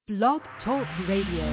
Blog Talk Radio.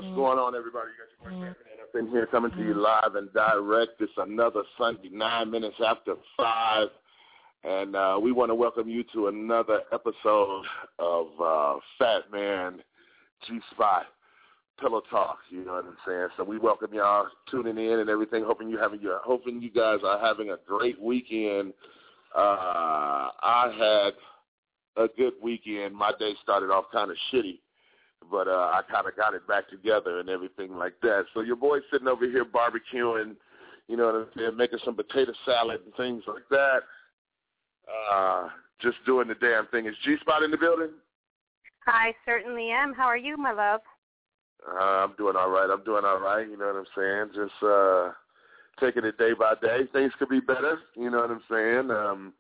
What's going on, everybody? You got your boy Batman up in here coming to you live and direct. It's another Sunday, 9 minutes after 5. And we want to welcome you to another episode of Fat Man G-Spot Pillow Talk. You know what I'm saying? So we welcome y'all tuning in and everything. Hoping you guys are having a great weekend. I had a good weekend. My day started off kind of shitty, but I kind of got it back together and everything like that. So your boy's sitting over here barbecuing, you know what I'm saying, making some potato salad and things like that. Just doing the damn thing. Is G-Spot in the building? I certainly am. How are you, my love? I'm doing all right. You know what I'm saying? Just taking it day by day. Things could be better. You know what I'm saying?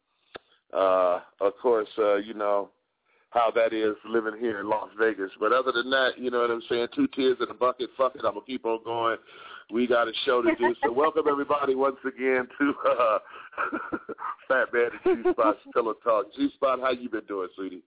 Of course, you know how that is living here in Las Vegas. But other than that, you know what I'm saying? 2 tears in a bucket. Fuck it. I'm going to keep on going. We got a show to do. So welcome, everybody, once again to Fat Man and G-Spot's Pillow Talk. G-Spot, how you been doing, sweetie?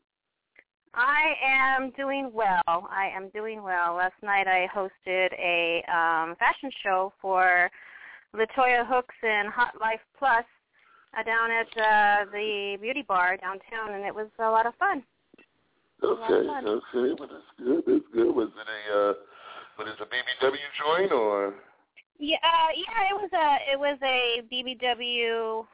I am doing well. Last night I hosted a fashion show for Latoya Hooks and Hot Life Plus down at the beauty bar downtown, and it was a lot of fun. Okay. Well, that's good. Was it a BBW joint or? Yeah, it was a BBW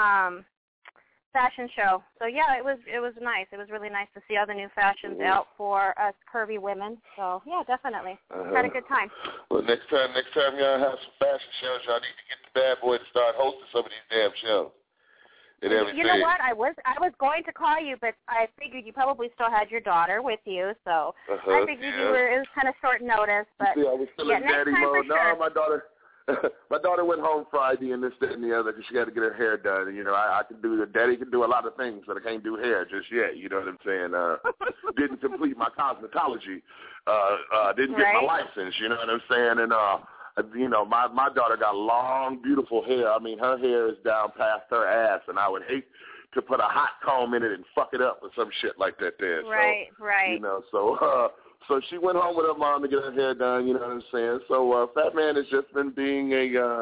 fashion show. So yeah, it was nice. It was really nice to see all the new fashions out for us curvy women. So yeah, definitely had a good time. Well, next time y'all have some fashion shows, y'all need to get the bad boy to start hosting some of these damn shows. You know what? I was going to call you, but I figured you probably still had your daughter with you, so I figured it was kind of short notice. But see, I was still in daddy mode. No, my daughter went home Friday and this, that, and the other because she got to get her hair done. And, you know, daddy can do a lot of things, but I can't do hair just yet. You know what I'm saying? Didn't complete my cosmetology. Didn't get my license. You know what I'm saying? And you know, my daughter got long, beautiful hair. I mean, her hair is down past her ass, and I would hate to put a hot comb in it and fuck it up or some shit like that there. Right. You know, so she went home with her mom to get her hair done, you know what I'm saying? So Fat Man has just been being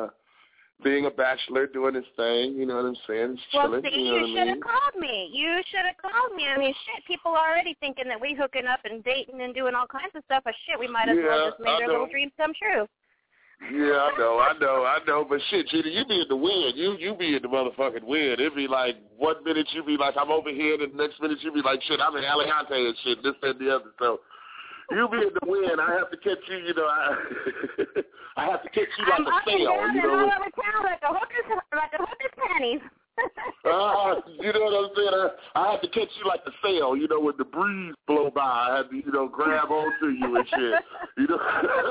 a bachelor, doing his thing, you know what I'm saying? Well, chilling, see, you should have called me. I mean, shit, people are already thinking that we hooking up and dating and doing all kinds of stuff. But shit, we might as well just make their little dreams come true. Yeah, I know, but shit, Gina, you be in the wind. You be in the motherfucking wind. It'd be like 1 minute you be like, I'm over here, and the next minute you be like, shit, I'm in Aliante and shit, this, that, and the other. So you be in the wind. I have to catch you, you know, I have to catch you like a sail. You know, all over town like a hooker's panties. You know what I'm saying? I have to catch you like a sail, you know, when the breeze blow by. I have to, you know, grab onto you and shit. You know,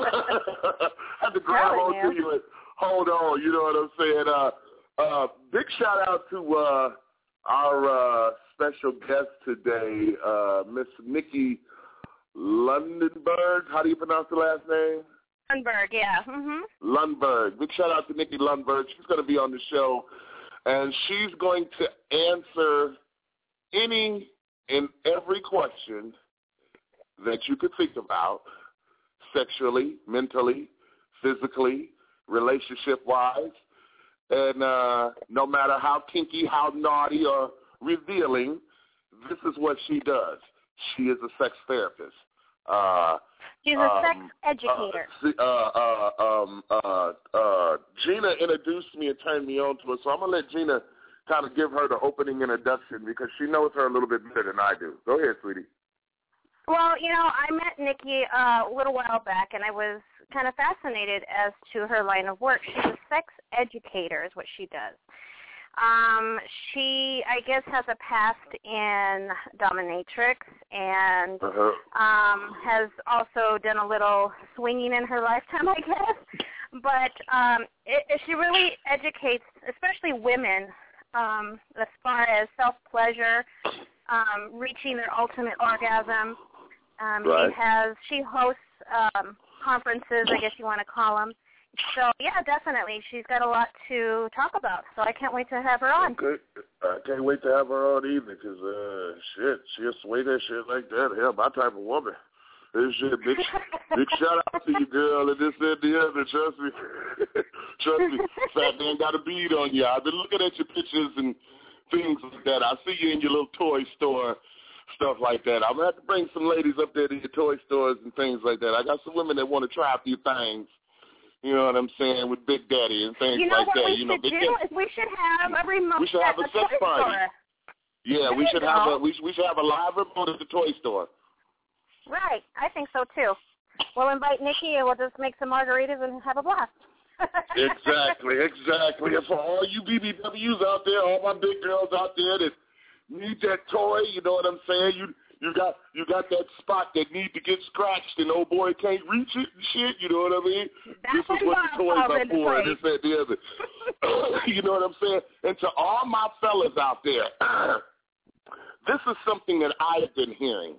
I have to grab onto you and hold on. You know what I'm saying? Big shout out to our special guest today, Miss Nikki Lundberg. How do you pronounce the last name? Lundberg, yeah. Lundberg. Big shout out to Nikki Lundberg. She's going to be on the show. And she's going to answer any and every question that you could think about, sexually, mentally, physically, relationship-wise. And no matter how kinky, how naughty, or revealing, this is what she does. She is a sex therapist. She's a sex educator. Gina introduced me and turned me on to her, so I'm going to let Gina kind of give her the opening introduction because she knows her a little bit better than I do. Go ahead, sweetie. Well, you know, I met Nikki a little while back, and I was kind of fascinated as to her line of work. She's a sex educator is what she does. She, I guess, has a past in dominatrix and has also done a little swinging in her lifetime, I guess. But she really educates, especially women, as far as self-pleasure, reaching their ultimate orgasm. She hosts conferences, I guess you want to call them. So, yeah, definitely. She's got a lot to talk about, so I can't wait to have her on. Okay. I can't wait to have her on either because, she'll sway that shit like that. Hell, my type of woman. This shit, big shout out to you, girl, and this and the other. Trust me. Trust me. Fat man got a bead on you. I've been looking at your pictures and things like that. I see you in your little toy store, stuff like that. I'm going to have to bring some ladies up there to your toy stores and things like that. I got some women that want to try a few things. You know what I'm saying, with Big Daddy and things like that. You know what we should do is we should have a remote. We should have a sex party. Store. Yeah, we should have a live remote at the toy store. Right, I think so too. We'll invite Nikki and we'll just make some margaritas and have a blast. Exactly. And for all you BBWs out there, all my big girls out there that need that toy, you know what I'm saying? You got that spot that need to get scratched and old boy can't reach it and shit, you know what I mean? This is what the toys are for, this, that, the other. You know what I'm saying? And to all my fellas out there, this is something that I've been hearing.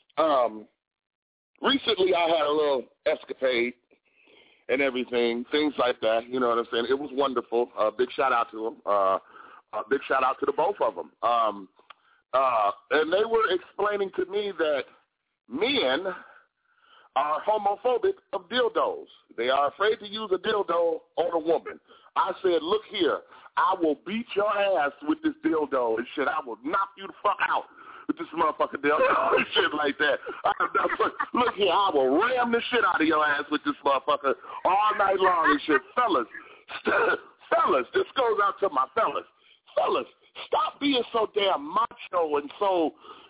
Recently I had a little escapade and everything, things like that, you know what I'm saying? It was wonderful. Big shout out to them. Big shout out to the both of them. And they were explaining to me that men are homophobic of dildos. They are afraid to use a dildo on a woman. I said, look here, I will beat your ass with this dildo and shit. I will knock you the fuck out with this motherfucking dildo and shit like that. Look here, I will ram the shit out of your ass with this motherfucker all night long and shit. Fellas, this goes out to my fellas. Fellas, stop being so damn macho and so,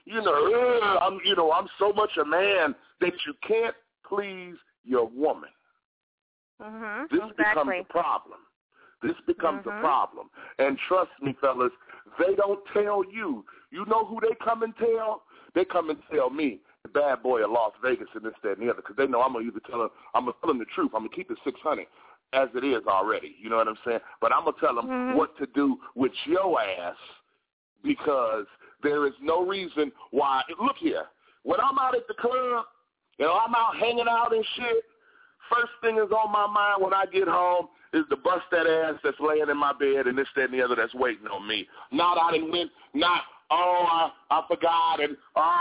I'm so much a man that you can't please your woman. This becomes a problem. This becomes a problem. And trust me, fellas, they don't tell you. You know who they come and tell? They come and tell me, the bad boy of Las Vegas and this, that, and the other, because they know I'm going to tell them the truth. I'm going to keep it 600 as it is already. You know what I'm saying? But I'm going to tell them what to do with your ass, because there is no reason why. Look here. When I'm out at the club, I'm out hanging out and shit, first thing is on my mind when I get home is to bust that ass that's laying in my bed and this, that, and the other that's waiting on me. Not I didn't win, not, I forgot, and,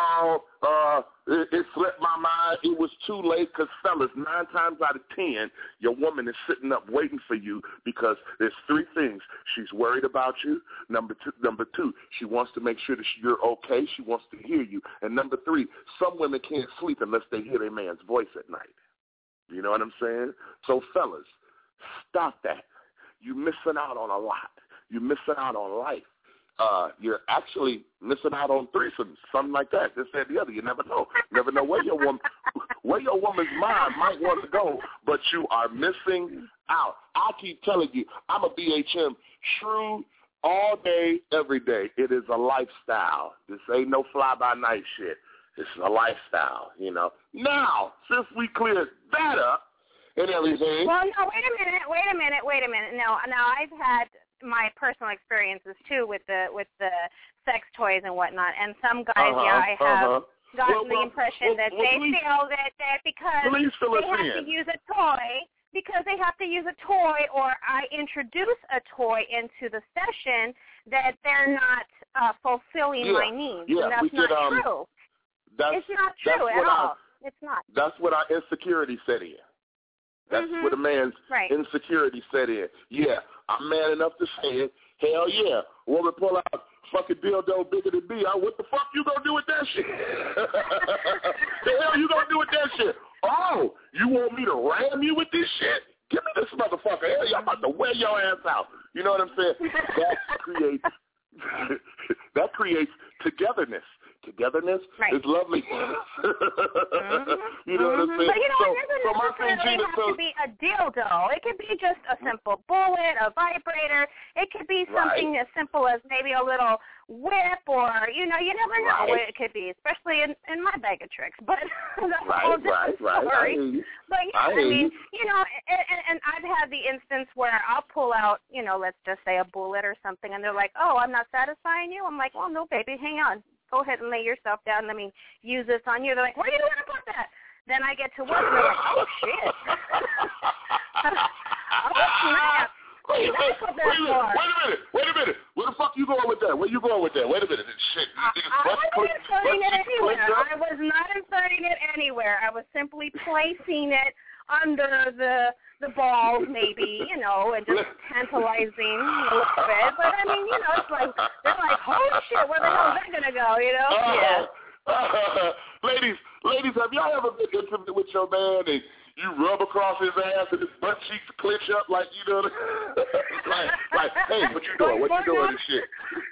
it slipped my mind. It was too late, because, fellas, 9 times out of 10, your woman is sitting up waiting for you because there's 3 things. She's worried about you. Number two, she wants to make sure that you're okay. She wants to hear you. And number 3, some women can't sleep unless they hear their man's voice at night. You know what I'm saying? So, fellas, stop that. You're missing out on a lot. You're missing out on life. You're actually missing out on threesomes, something like that. This, that, the other. You never know. Never know where your woman's mind might want to go, but you are missing out. I keep telling you, I'm a BHM true all day, every day. It is a lifestyle. This ain't no fly-by-night shit. It's a lifestyle, you know. Now, since we cleared that up and everything. Well, no, wait a minute. No, I've had my personal experiences too with the sex toys and whatnot, and some guys, I have gotten the impression that they feel that because they have to use a toy, or I introduce a toy into the session, that they're not fulfilling my needs. Yeah, and that's not true. It's not true at all. It's not. That's what our insecurity set in. That's what a man's insecurity set in. Yeah, I'm man enough to say it. Hell yeah. Woman pull out fucking dildo bigger than me. What the fuck you gonna do with that shit? The hell you gonna do with that shit? Oh, you want me to ram you with this shit? Give me this motherfucker. Hell yeah, I'm about to wear your ass out. You know what I'm saying? That creates togetherness. Togetherness is lovely. You know what I'm saying? But it doesn't necessarily have to be a dildo. It could be just a simple bullet, a vibrator. It could be something as simple as maybe a little whip, or, you never know what it could be, especially in my bag of tricks. But that's a whole different story. But, I mean, and I've had the instance where I'll pull out, let's just say a bullet or something, and they're like, oh, I'm not satisfying you? I'm like, well, no, baby, hang on. Go ahead and lay yourself down. Let me use this on you. They're like, where do you want to put that? Then I get to work, and they're like, oh, shit. Oh, snap. Wait a minute. Where the fuck you going with that? Where you going with that? Wait a minute. Shit. I wasn't inserting it anywhere. I was not inserting it anywhere. I was simply placing it under the balls, maybe, and just tantalizing a little bit. But I mean, it's like they're like, holy shit, where the hell is that gonna go? Yeah. Ladies, have y'all ever been intimate with your man and you rub across his ass and his butt cheeks clench up like like, hey, what you doing? What you doing and shit?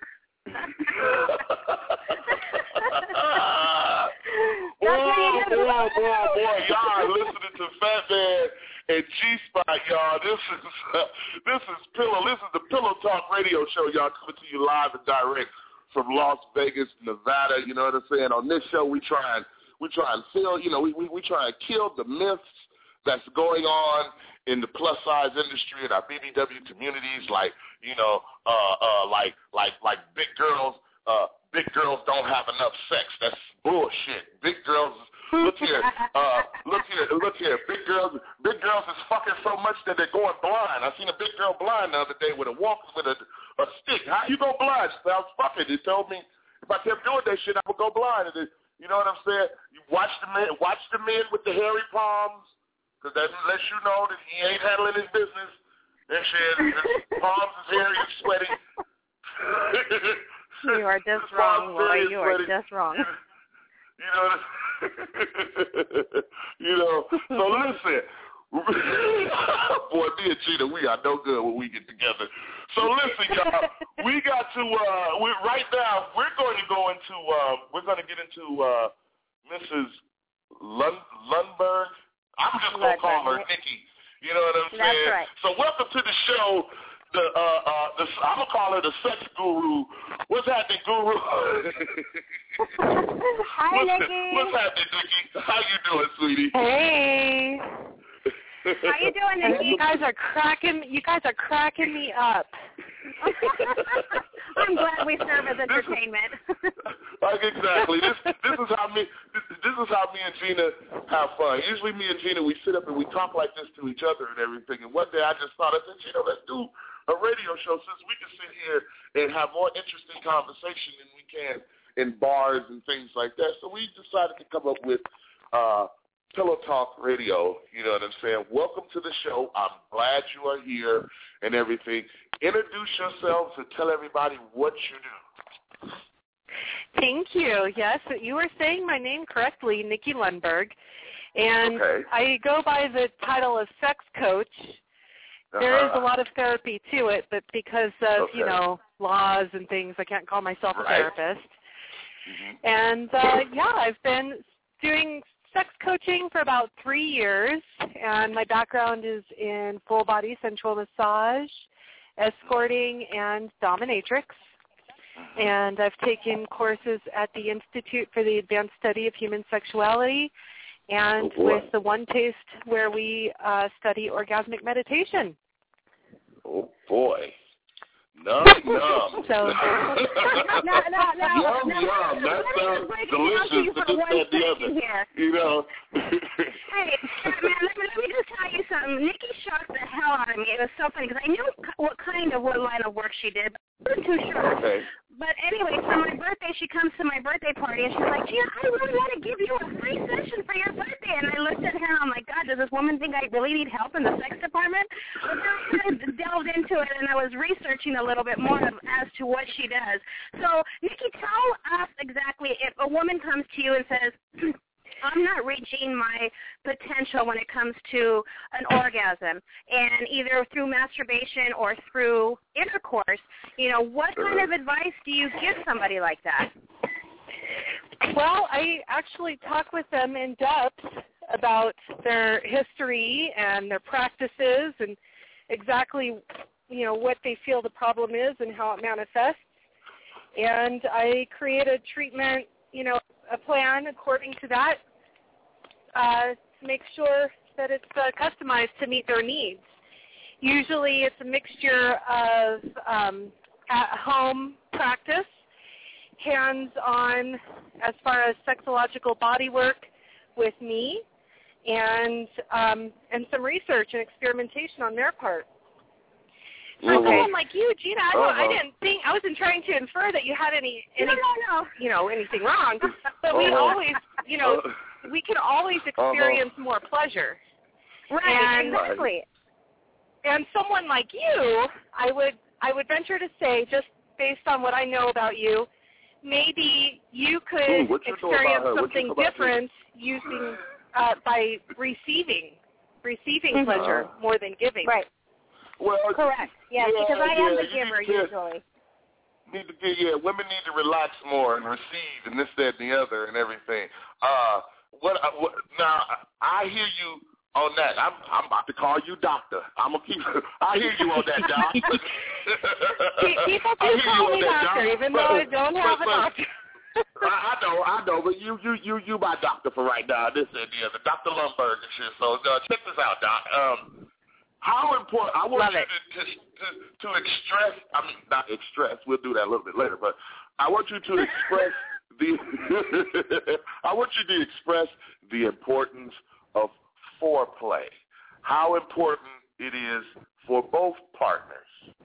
boy, y'all listening to Fat Man and G-Spot, y'all. This is the Pillow Talk radio show, y'all, coming to you live and direct from Las Vegas, Nevada. You know what I'm saying? On this show, we try and fill, we try and kill the myths that's going on in the plus size industry in our BBW communities, like big girls don't have enough sex. That's bullshit. Big girls, look here. Big girls is fucking so much that they're going blind. I seen a big girl blind the other day with a stick. How you go blind? I was fucking. They told me if I kept doing that shit, I would go blind. And you know what I'm saying? You watch the men with the hairy palms, because that lets you know that he ain't handling his business. That shit, his palms is hairy and sweaty. You are just wrong, boy. You are just wrong. So listen. Boy, me and Gina, we are no good when we get together. So listen, y'all, we got to, right now, we're going to get into Mrs. Lundberg. I'm just going to call her Nikki. You know what I'm saying? That's right. So welcome to the show. I'm going to call her the sex guru. What's happening, guru? Hi, Nikki. What's happening, Nikki? How you doing, sweetie? Hey. How you doing, Nikki? You guys are cracking me up. I'm glad we serve as entertainment. Exactly. This is how me and Gina have fun. Usually me and Gina, we sit up and we talk like this to each other and everything. And one day I just thought, I said, Gina, let's do a radio show since we can sit here and have more interesting conversation than we can in bars and things like that. So we decided to come up with Pillow Talk Radio. You know what I'm saying? Welcome to the show. I'm glad you are here and everything. Introduce yourselves and tell everybody what you do. Thank you. Yes, you were saying my name correctly, Nikki Lundberg. And okay. I go by the title of sex coach. There is a lot of therapy to it, but because of, laws and things, I can't call myself a therapist. Mm-hmm. And, I've been doing sex coaching for about 3 years, and my background is in full-body sensual massage, escorting, and dominatrix. And I've taken courses at the Institute for the Advanced Study of Human Sexuality and with the One Taste, where we study orgasmic meditation. Oh, boy. Num. So, Yum. That sounds delicious. Just that the other. You know. Hey, man, let me just tell you something. Nikki shocked the hell out of me. It was so funny because I knew what line of work she did, but I wasn't too sure. Okay. But anyway, for my birthday, she comes to my birthday party, and she's like, Gina, I really want to give you a free session for your birthday. And I looked at her, and I'm like, God, does this woman think I really need help in the sex department? But then I kind of delved into it, and I was researching a little bit more as to what she does. So, Nikki, tell us exactly if a woman comes to you and says, I'm not reaching my potential when it comes to an orgasm, and either through masturbation or through intercourse, what kind of advice do you give somebody like that? Well, I actually talk with them in depth about their history and their practices and exactly, what they feel the problem is and how it manifests. And I create a treatment, a plan according to that, to make sure that it's customized to meet their needs. Usually it's a mixture of at-home practice, hands-on as far as sexological body work with me, and some research and experimentation on their part. For someone like you, Gina, I didn't think, I wasn't trying to infer that you had any anything wrong. But we always, we can always experience more pleasure. Right, exactly. And someone like you, I would venture to say, just based on what I know about you, maybe you could experience something different using by receiving pleasure more than giving. Right. Well, correct. Yes, because I am the giver usually. Women need to relax more and receive and this, that, and the other and everything. Now, I hear you on that. I'm about to call you doctor. I hear you on that, doc. People do call me doctor, even though I don't have a doctor. I know, but you my doctor for right now. This and the other, Dr. Lundberg and shit. So check this out, doc. How important? I want you to express. I mean, not express. We'll do that a little bit later. But I want you to express I want you to express the importance of foreplay. How important it is for both partners.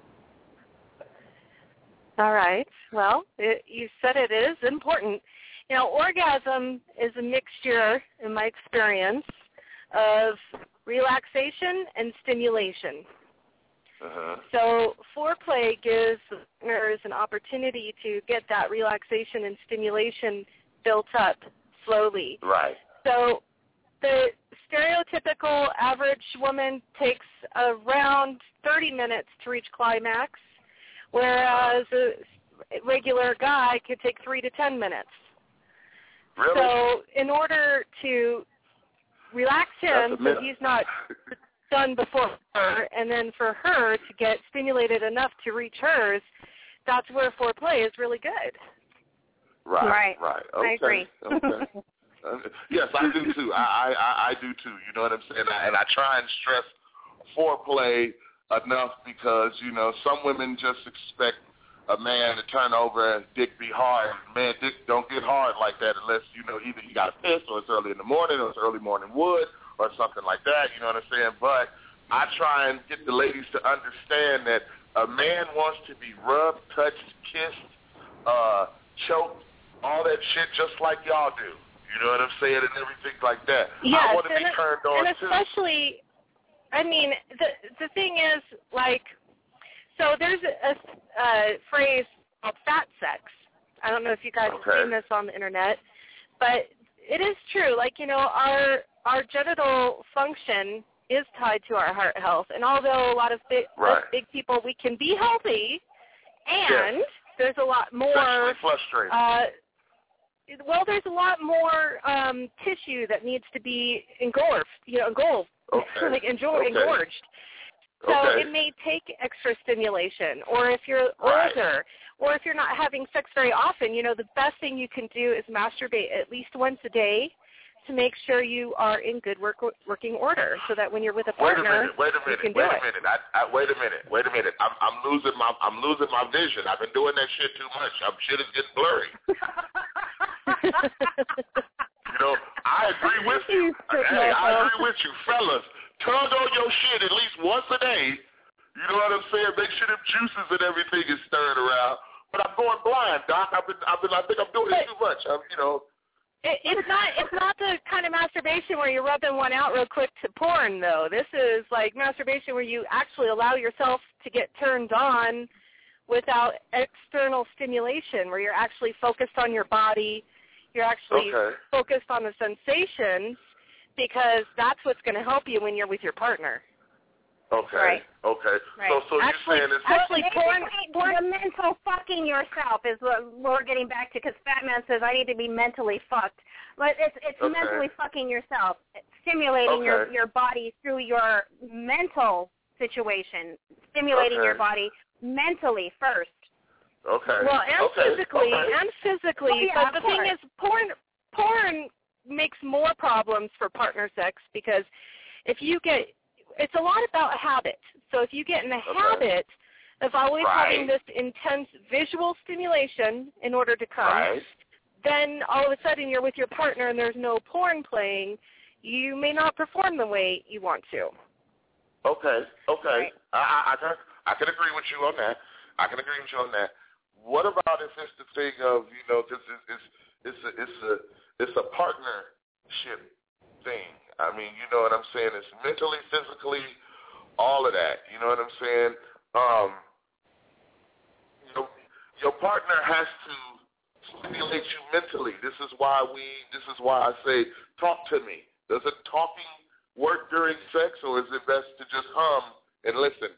All right. Well, you said it is important. Orgasm is a mixture, in my experience, of relaxation and stimulation. So foreplay gives partners an opportunity to get that relaxation and stimulation built up slowly. Right. So the stereotypical average woman takes around 30 minutes to reach climax, whereas a regular guy could take 3 to 10 minutes. Really? So in order to relax him so he's not done before her, and then for her to get stimulated enough to reach hers, that's where foreplay is really good. Right. Okay. I agree. Okay. Yes, I do too. I do too. You know what I'm saying? And I try and stress foreplay enough because, some women just expect a man to turn over and dick be hard. Man, dick don't get hard like that unless, either he got a piss or it's early in the morning or it's early morning wood or something like that. You know what I'm saying? But I try and get the ladies to understand that a man wants to be rubbed, touched, kissed, choked, all that shit just like y'all do. You know what I'm saying? And everything like that. Yes, I want to be turned on, and especially, the thing is, so there's a phrase called fat sex. I don't know if you guys have seen this on the internet, but it is true. Our genital function is tied to our heart health, and although a lot of big people, we can be healthy, and there's a lot more. Sexually frustrating. There's a lot more tissue that needs to be engorged. So it may take extra stimulation, or if you're older, or if you're not having sex very often, the best thing you can do is masturbate at least once a day to make sure you are in good working order, so that when you're with a partner, you can do it. Wait a minute. I'm losing my vision. I've been doing that shit too much. Shit is getting blurry. I agree with you. Hey, I agree with you, fellas. Tug on your shit at least once a day. You know what I'm saying? Make sure them juices and everything is stirred around. But I'm going blind, Doc. I think I'm doing it too much. It's not the kind of masturbation where you're rubbing one out real quick to porn, though. This is like masturbation where you actually allow yourself to get turned on without external stimulation, where you're actually focused on your body. You're actually focused on the sensations, because that's what's going to help you when you're with your partner. Okay. Right. Okay. Right. So you're saying it's actually porn. The mental fucking yourself is what we're getting back to, because Fat Man says I need to be mentally fucked. But it's mentally fucking yourself, stimulating your body through your mental situation, stimulating your body mentally first. Okay. Well, and physically, but the thing is, porn makes more problems for partner sex, because it's a lot about habit. So if you get in the habit of always having this intense visual stimulation in order to come, then all of a sudden you're with your partner and there's no porn playing, you may not perform the way you want to. Okay. Right. I I can agree with you on that. What about if it's the thing of, because it's a partnership thing. I mean, you know what I'm saying? It's mentally, physically, all of that. You know what I'm saying? Your partner has to stimulate you mentally. This is why I say, talk to me. Does it talking work during sex, or is it best to just hum and listen?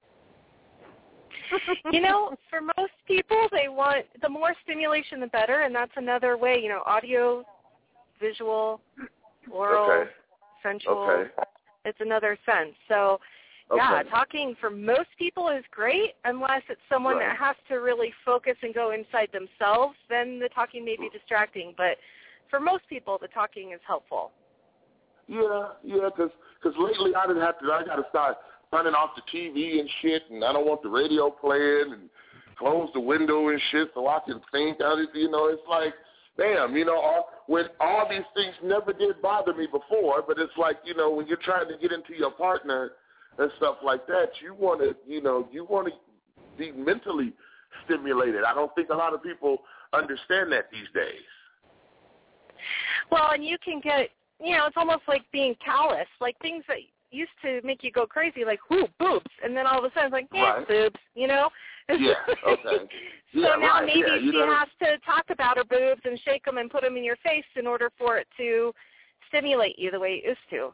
For most people, they want the more stimulation, the better, and that's another way. Audio, visual, oral, sensual. Okay. It's another sense. So, yeah, talking for most people is great, unless it's someone that has to really focus and go inside themselves. Then the talking may be distracting, but for most people, the talking is helpful. Yeah, because lately I got to start turning off the TV and shit, and I don't want the radio playing, and close the window and shit so I can think. It's like, damn, when all these things never did bother me before, but it's like, when you're trying to get into your partner and stuff like that, you want to be mentally stimulated. I don't think a lot of people understand that these days. Well, and you can get, it's almost like being callous, like things that used to make you go crazy, like, ooh, boobs, and then all of a sudden it's like, yeah, boobs, Yeah, okay. So now maybe she has to talk about her boobs and shake them and put them in your face in order for it to stimulate you the way it used to.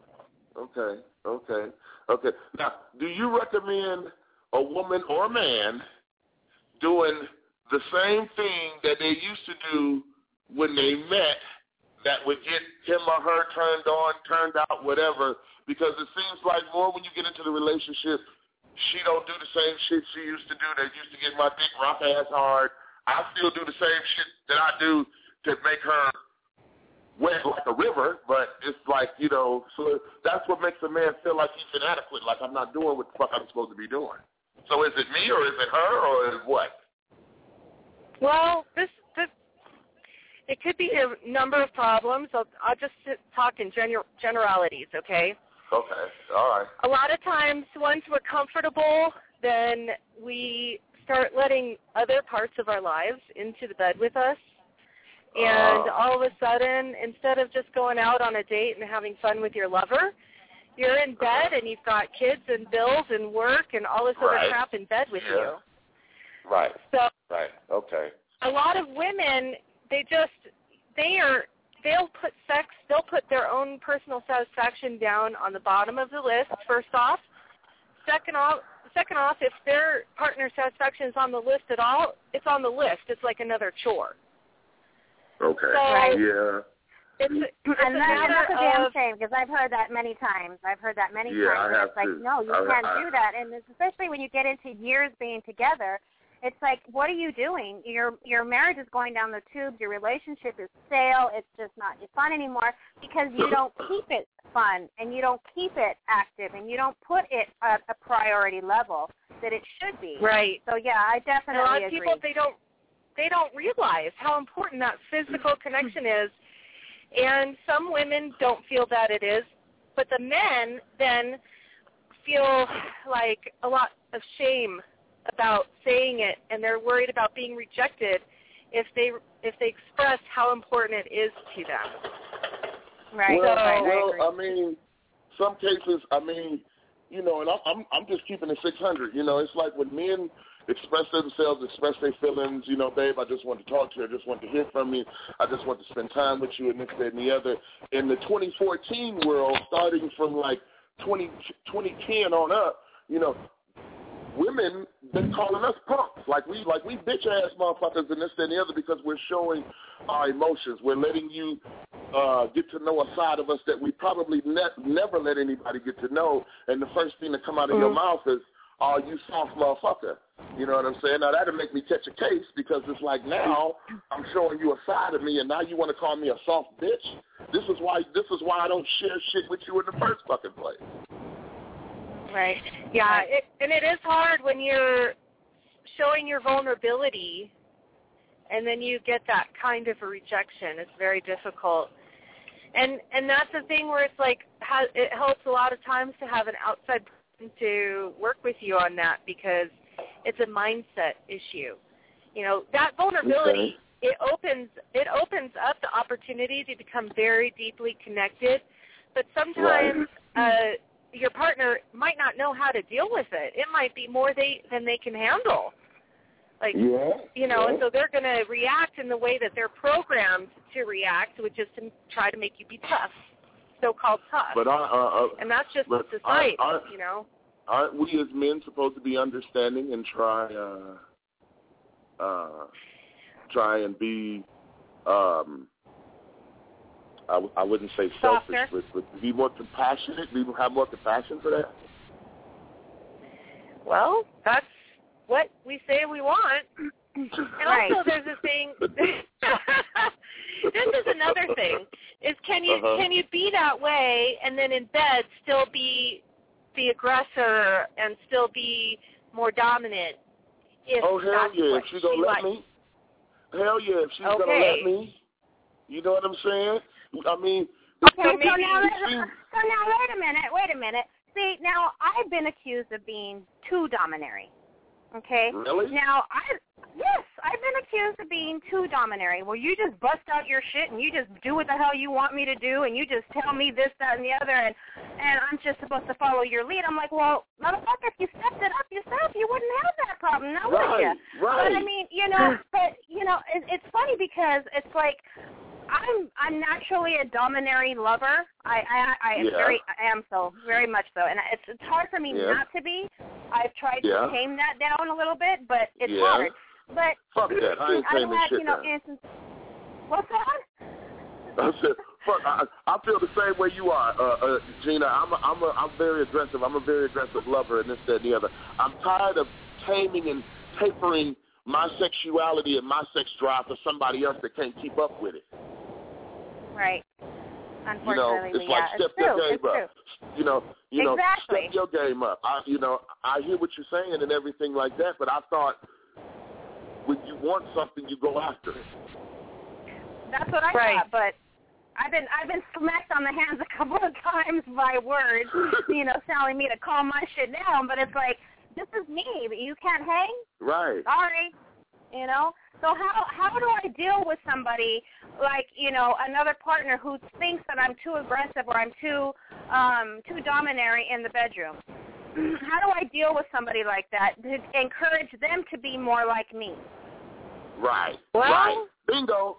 Okay. Now, do you recommend a woman or a man doing the same thing that they used to do when they met that would get him or her turned on, turned out, whatever? Because it seems like more when you get into the relationship, she don't do the same shit she used to do that used to get my dick rock ass hard. I still do the same shit that I do to make her wet like a river, but it's like, so that's what makes a man feel like he's inadequate, like I'm not doing what the fuck I'm supposed to be doing. So is it me or is it her or is it what? Well, it could be a number of problems. I'll just talk in generalities, okay? Okay, all right. A lot of times, once we're comfortable, then we start letting other parts of our lives into the bed with us. And all of a sudden, instead of just going out on a date and having fun with your lover, you're in bed and you've got kids and bills and work and all this other crap in bed with you. Right. So, okay. A lot of women, they'll put their own personal satisfaction down on the bottom of the list, first off. Second off, if their partner satisfaction is on the list at all, it's on the list. It's like another chore. Okay. So, yeah. And that's a damn shame, because I've heard that many times. It's like, no, you can't do that. And especially when you get into years being together, it's like, what are you doing? Your marriage is going down the tubes. Your relationship is stale. It's just not fun anymore because you don't keep it fun and you don't keep it active and you don't put it at a priority level that it should be. Right. So, yeah, I definitely agree. A lot of people, they don't realize how important that physical connection is. And some women don't feel that it is, but the men then feel like a lot of shame about saying it, and they're worried about being rejected if they express how important it is to them. Right. Well, I mean, some cases, and I'm just keeping it 600. It's like when men express themselves, express their feelings, babe, I just want to talk to you, I just want to hear from you, I just want to spend time with you, and this, that, and the other. In the 2014 world, starting from like 2010 on up, women been calling us punks, like we bitch ass motherfuckers and this, that, and the other, because we're showing our emotions. We're letting you get to know a side of us that we probably never let anybody get to know, and the first thing that come out of your mouth is, "Oh, you soft motherfucker." You know what I'm saying? Now, that'll make me catch a case, because it's like, now I'm showing you a side of me, and now you want to call me a soft bitch? This is why I don't share shit with you in the first fucking place. Right. Yeah, it is hard when you're showing your vulnerability and then you get that kind of a rejection. It's very difficult. And that's the thing where it's like, it helps a lot of times to have an outside person to work with you on that because it's a mindset issue. You know, that vulnerability, it opens up the opportunity to become very deeply connected, but sometimes your partner might not know how to deal with it. It might be more than they can handle. Like, you know, and so they're going to react in the way that they're programmed to react, which is to try to make you be tough, so-called tough. But and that's just society, you know. Aren't we as men supposed to be understanding and try and be, I wouldn't say selfish, but be more compassionate, have more compassion for that? Well, that's what we say we want. And also there's a thing, this is another thing, is can you be that way and then in bed still be the aggressor and still be more dominant? Hell yeah, if she's going to let me. Hell yeah, if she's going to let me. You know what I'm saying? I mean, okay, so now wait a minute. See, now I've been accused of being too domineering. Okay? Really? Now, I've been accused of being too domineering, where you just bust out your shit and you just do what the hell you want me to do and you just tell me this, that, and the other, and I'm just supposed to follow your lead. I'm like, well, motherfucker, if you stepped it up yourself, you wouldn't have that problem, now would you? Right. But I mean, it's funny because it's like, I'm naturally a domineering lover. I am so, very much so, and it's hard for me not to be. I've tried to tame that down a little bit, but it's hard. But fuck that. I ain't taming shit down. What's that? I said, fuck. I feel the same way you are, Gina. I'm very aggressive. I'm a very aggressive lover, and this, that, and the other. I'm tired of taming and tapering my sexuality and my sex drive for somebody else that can't keep up with it. Right. Unfortunately, it's like step your game up. Exactly. Step your game up. I hear what you're saying and everything like that, but I thought when you want something, you go after it. That's what I thought, but I've been smacked on the hands a couple of times by words, telling me to calm my shit down. But it's like, this is me. You can't hang. Right. Sorry. So how do I deal with somebody like, another partner who thinks that I'm too aggressive or I'm too domineering in the bedroom? How do I deal with somebody like that to encourage them to be more like me? Right. Well, right. Bingo.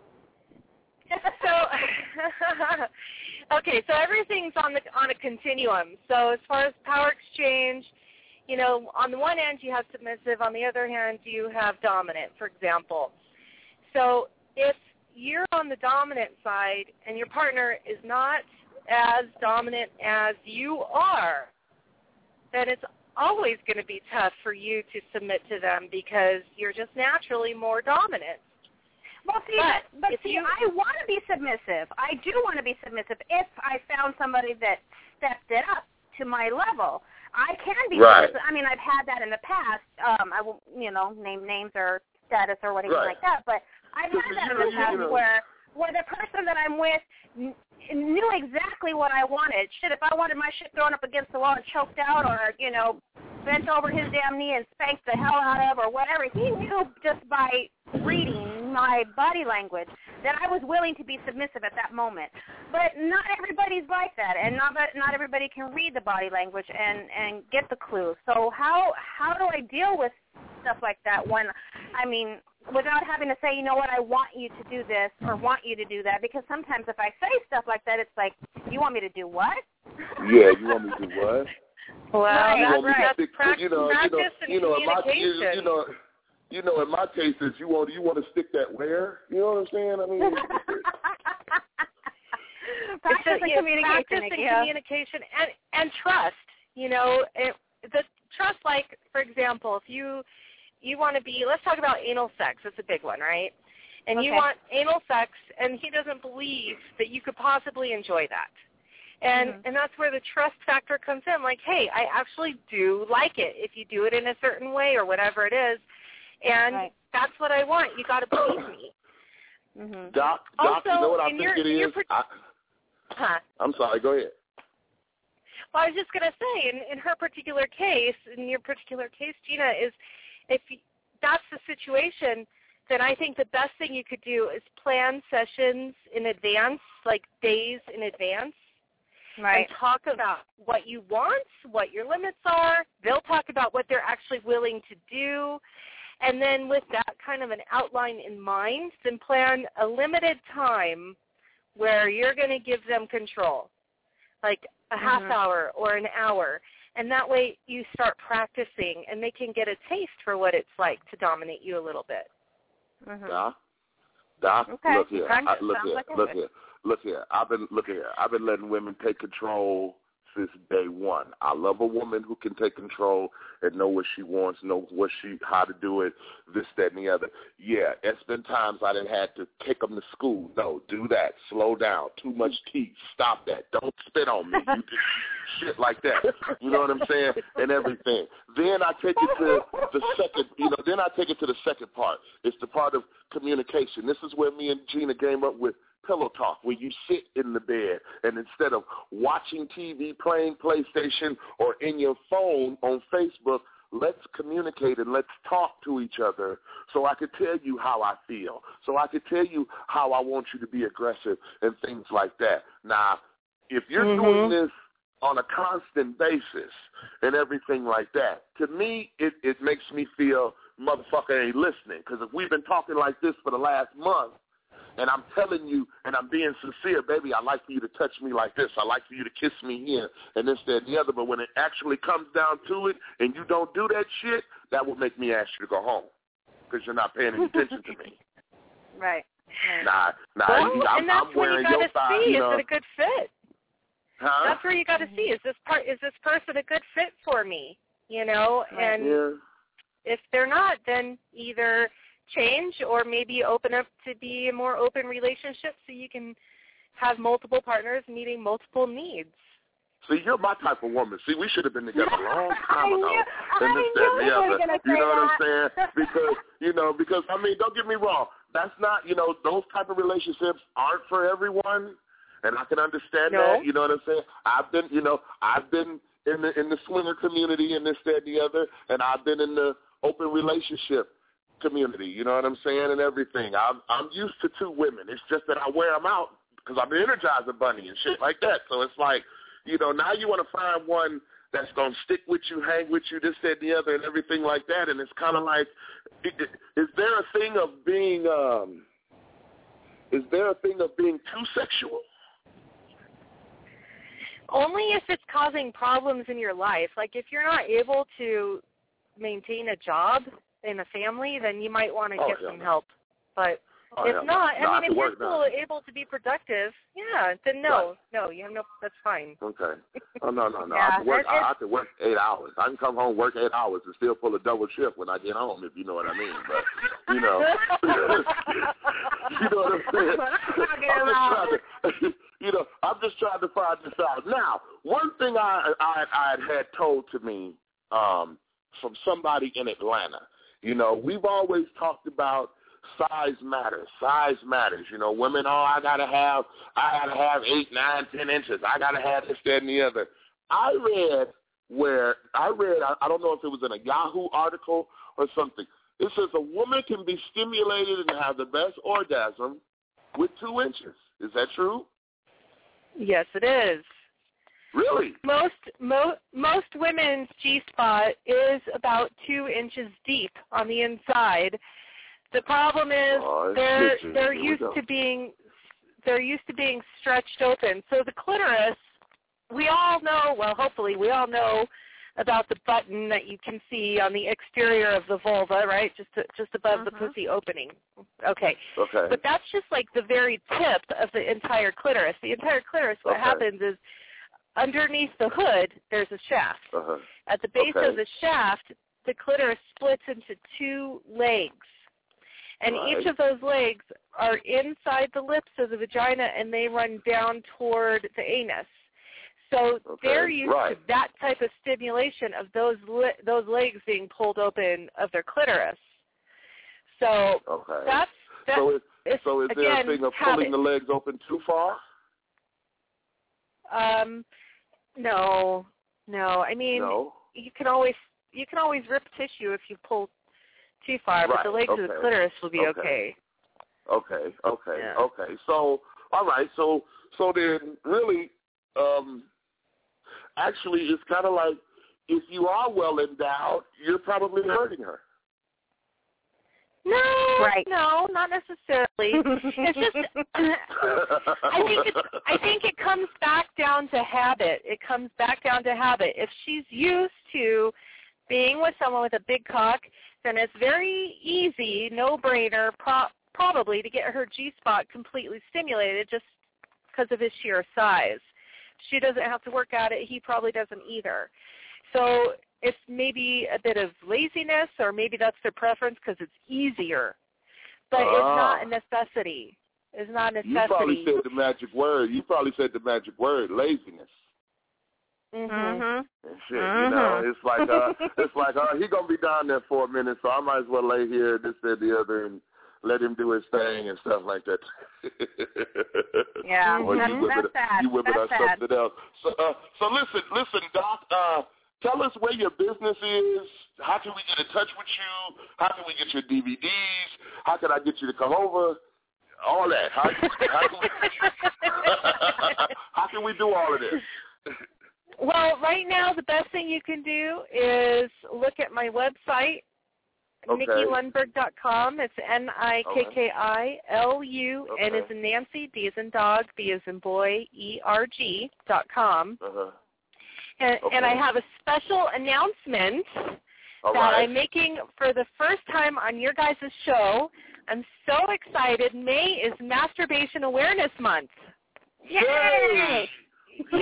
So everything's on a continuum. So as far as power exchange, on the one hand you have submissive, on the other hand you have dominant, for example. So if you're on the dominant side and your partner is not as dominant as you are, then it's always going to be tough for you to submit to them because you're just naturally more dominant. Well, see, but I want to be submissive. I do want to be submissive if I found somebody that stepped it up to my level. I can be submissive. I mean, I've had that in the past. I won't, name names or status or whatever like that, but I've had that in the past where the person that I'm with knew exactly what I wanted. Shit, if I wanted my shit thrown up against the wall and choked out or, bent over his damn knee and spanked the hell out of or whatever, he knew just by reading my body language that I was willing to be submissive at that moment. But not everybody's like that, and not everybody can read the body language and get the clues. So how do I deal with stuff like that when, without having to say, you know what, I want you to do this or want you to do that? Because sometimes if I say stuff like that, it's like, you want me to do what? Yeah, you want me to do what? Well, that's practice and communication. In my cases, you want to stick that where? You know what I'm saying? Practice and communication and trust. The trust, like, for example, if you want to be, let's talk about anal sex. That's a big one, right? And you want anal sex, and he doesn't believe that you could possibly enjoy that. And that's where the trust factor comes in. Like, hey, I actually do like it if you do it in a certain way or whatever it is. And that's what I want. You got to believe me. Mm-hmm. Doc, also, you know what I think it is? I'm sorry, go ahead. Well, I was just going to say, in her particular case, in your particular case, Gina, is if that's the situation, then I think the best thing you could do is plan sessions in advance, like days in advance, right. and talk about what you want, what your limits are. They'll talk about what they're actually willing to do. And then with that kind of an outline in mind, then plan a limited time where you're going to give them control, like a half hour or an hour. And that way you start practicing, and they can get a taste for what it's like to dominate you a little bit. Doc, okay. Look here. I've been letting women take control since day one. I love a woman who can take control and know what she wants, know how to do it, this, that, and the other. Yeah, it's been times I done had to take them to school. No, do that. Slow down. Too much teeth. Stop that. Don't spit on me. You just shit like that. You know what I'm saying? And everything. Then I take it to the second. Then I take it to the second part. It's the part of communication. This is where me and Gina came up with pillow talk, where you sit in the bed and instead of watching TV, playing PlayStation, or in your phone on Facebook, let's communicate and let's talk to each other so I could tell you how I feel, so I could tell you how I want you to be aggressive and things like that. Now, if you're doing this on a constant basis and everything like that, to me, it makes me feel motherfucker ain't listening, because if we've been talking like this for the last month, and I'm telling you, and I'm being sincere, baby, I like for you to touch me like this. I like for you to kiss me here, and this, that, and the other. But when it actually comes down to it, and you don't do that shit, that would make me ask you to go home, because you're not paying any attention to me. Right. Nah. Well, I'm where you got to see, is it a good fit? Huh? That's where you got to see, is this person a good fit for me? And if they're not, then either change or maybe open up to be a more open relationship so you can have multiple partners meeting multiple needs. See, you're my type of woman. See, we should have been together a long time ago. And this, that, and the other. You know what I'm saying? Because, I mean, don't get me wrong. That's not, those type of relationships aren't for everyone, and I can understand that. You know what I'm saying? I've been in the swinger community and this, that, and the other, and I've been in the open relationship community, you know what I'm saying, and everything. I'm used to two women. It's just that I wear them out because I'm the Energizer Bunny and shit like that. So it's like, now you want to find one that's going to stick with you, hang with you, this, that, and the other, and everything like that. And it's kind of like, is there a thing of being too sexual? Only if it's causing problems in your life. Like if you're not able to maintain a job in a family, then you might want to get some help. But if not, I mean, if you're still able to be productive, then no, you have that's fine. Okay. Oh, no. I have to work 8 hours. I can come home, work 8 hours, and still pull a double shift when I get home, if you know what I mean. But, you know what I'm saying? I'm just trying to find this out. Now, one thing I had told to me from somebody in Atlanta, we've always talked about size matters. Size matters. Women, I gotta have 8, 9, 10 inches. I gotta have this, that, and the other. I don't know if it was in a Yahoo article or something. It says a woman can be stimulated and have the best orgasm with 2 inches. Is that true? Yes, it is. Really? Most women's G-spot is about 2 inches deep on the inside. The problem is they're used to being stretched open. So the clitoris, we all know, well, hopefully we all know about the button that you can see on the exterior of the vulva, right? Just above the pussy opening. Okay. But that's just like the very tip of the entire clitoris. The entire clitoris, what happens is underneath the hood, there's a shaft. At the base of the shaft, the clitoris splits into 2 legs. And each of those legs are inside the lips of the vagina, and they run down toward the anus. So they're used to that type of stimulation of those legs being pulled open of their clitoris. So that's so is there a thing of pulling the legs open too far? No. I mean, you can always rip tissue if you pull too far, but the legs of the clitoris will be okay. Okay. Yeah. Okay. So, all right. So then, really, actually, it's kind of like if you are well endowed, you're probably hurting her. No, no, not necessarily. It's just I think it comes back down to habit. If she's used to being with someone with a big cock, then it's very easy, no-brainer, probably to get her G-spot completely stimulated just because of his sheer size. She doesn't have to work at it. He probably doesn't either. So it's maybe a bit of laziness, or maybe that's their preference because it's easier. But it's not a necessity. It's not a necessity. You probably said the magic word. Laziness. Mhm. And shit, you know, it's like he gonna be down there for a minute, so I might as well lay here, this, that, the other, and let him do his thing and stuff like that. Yeah, or that's sad. You whip it or something else. So listen, Doc. Tell us where your business is. How can we get in touch with you? How can we get your DVDs? How can I get you to come over? All that. How can we do all of this? Well, right now the best thing you can do is look at my website, NikkiLundberg.com. It's NIKKILU, N as in Nancy, D as in dog, B as in boy, ERG.com. And I have a special announcement that I'm making for the first time on your guys' show. I'm so excited. May is Masturbation Awareness Month. Yay! Hell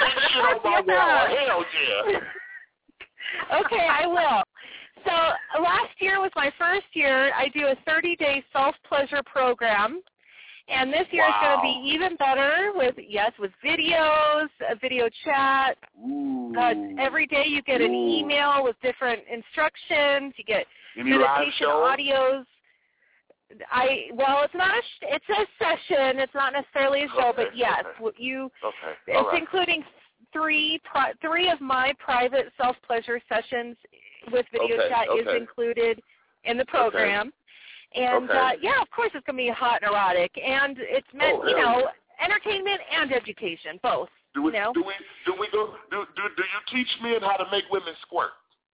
yeah. Okay, I will. So last year was my first year. I do a 30-day self-pleasure program. And this year is going to be even better with videos, a video chat. Every day you get an email with different instructions. You get meditation audios. It's not it's a session. It's not necessarily a show, but yes, it's including three of my private self-pleasure sessions with video chat is included in the program. And, of course it's going to be hot and erotic. And it's meant, entertainment and education, both. Do you teach men how to make women squirt?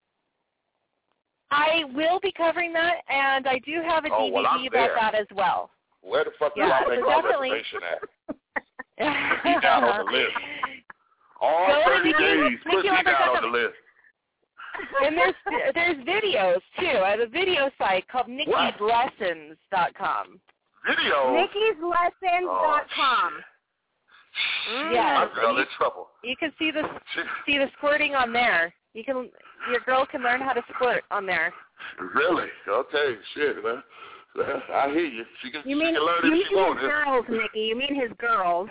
I will be covering that, and I do have a DVD about that as well. Where the fuck do I make all that information at? Put me down on the list. All 30 days, put me down on the list. And there's videos, too. I have a video site called Nikki'sLessons.com. Videos? Nikki'sLessons.com. Yeah. My girl in trouble. You can see the squirting on there. Your girl can learn how to squirt on there. Really? Okay, shit, man. I hear you. She can learn if she wants. You mean his girls, Nikki. You mean his girls.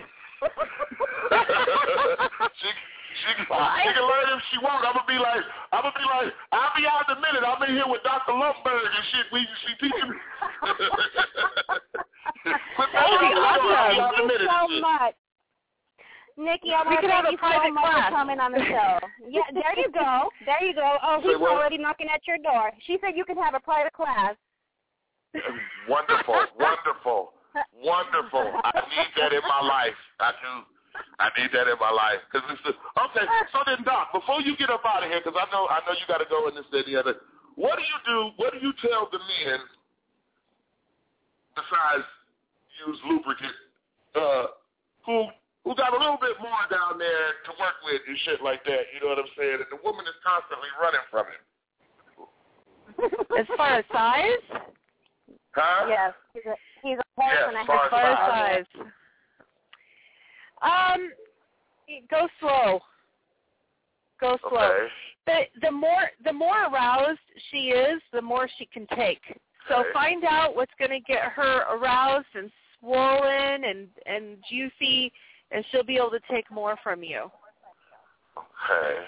She can learn if she wants. I'm gonna be like, I'll be out in a minute. I'm in here with Dr. Lundberg and shit. She teaching me. Thank you so much. Nikki, I want to thank you so much for coming on the show. Yeah, there you go. Oh, he's already knocking at your door. She said you could have a private class. Wonderful. I need that in my life. I do. I need that in my life. Okay, so then, Doc, before you get up out of here, because I know you got to go in this, that, and the other, what do you do? What do you tell the men, besides use lubricant, who got a little bit more down there to work with and shit like that, you know what I'm saying? And the woman is constantly running from him. As far as size? Huh? Yes, he's a person. As far as size. Go slow. Okay. But the more aroused she is, the more she can take. So find out what's going to get her aroused and swollen and juicy, and she'll be able to take more from you. Okay.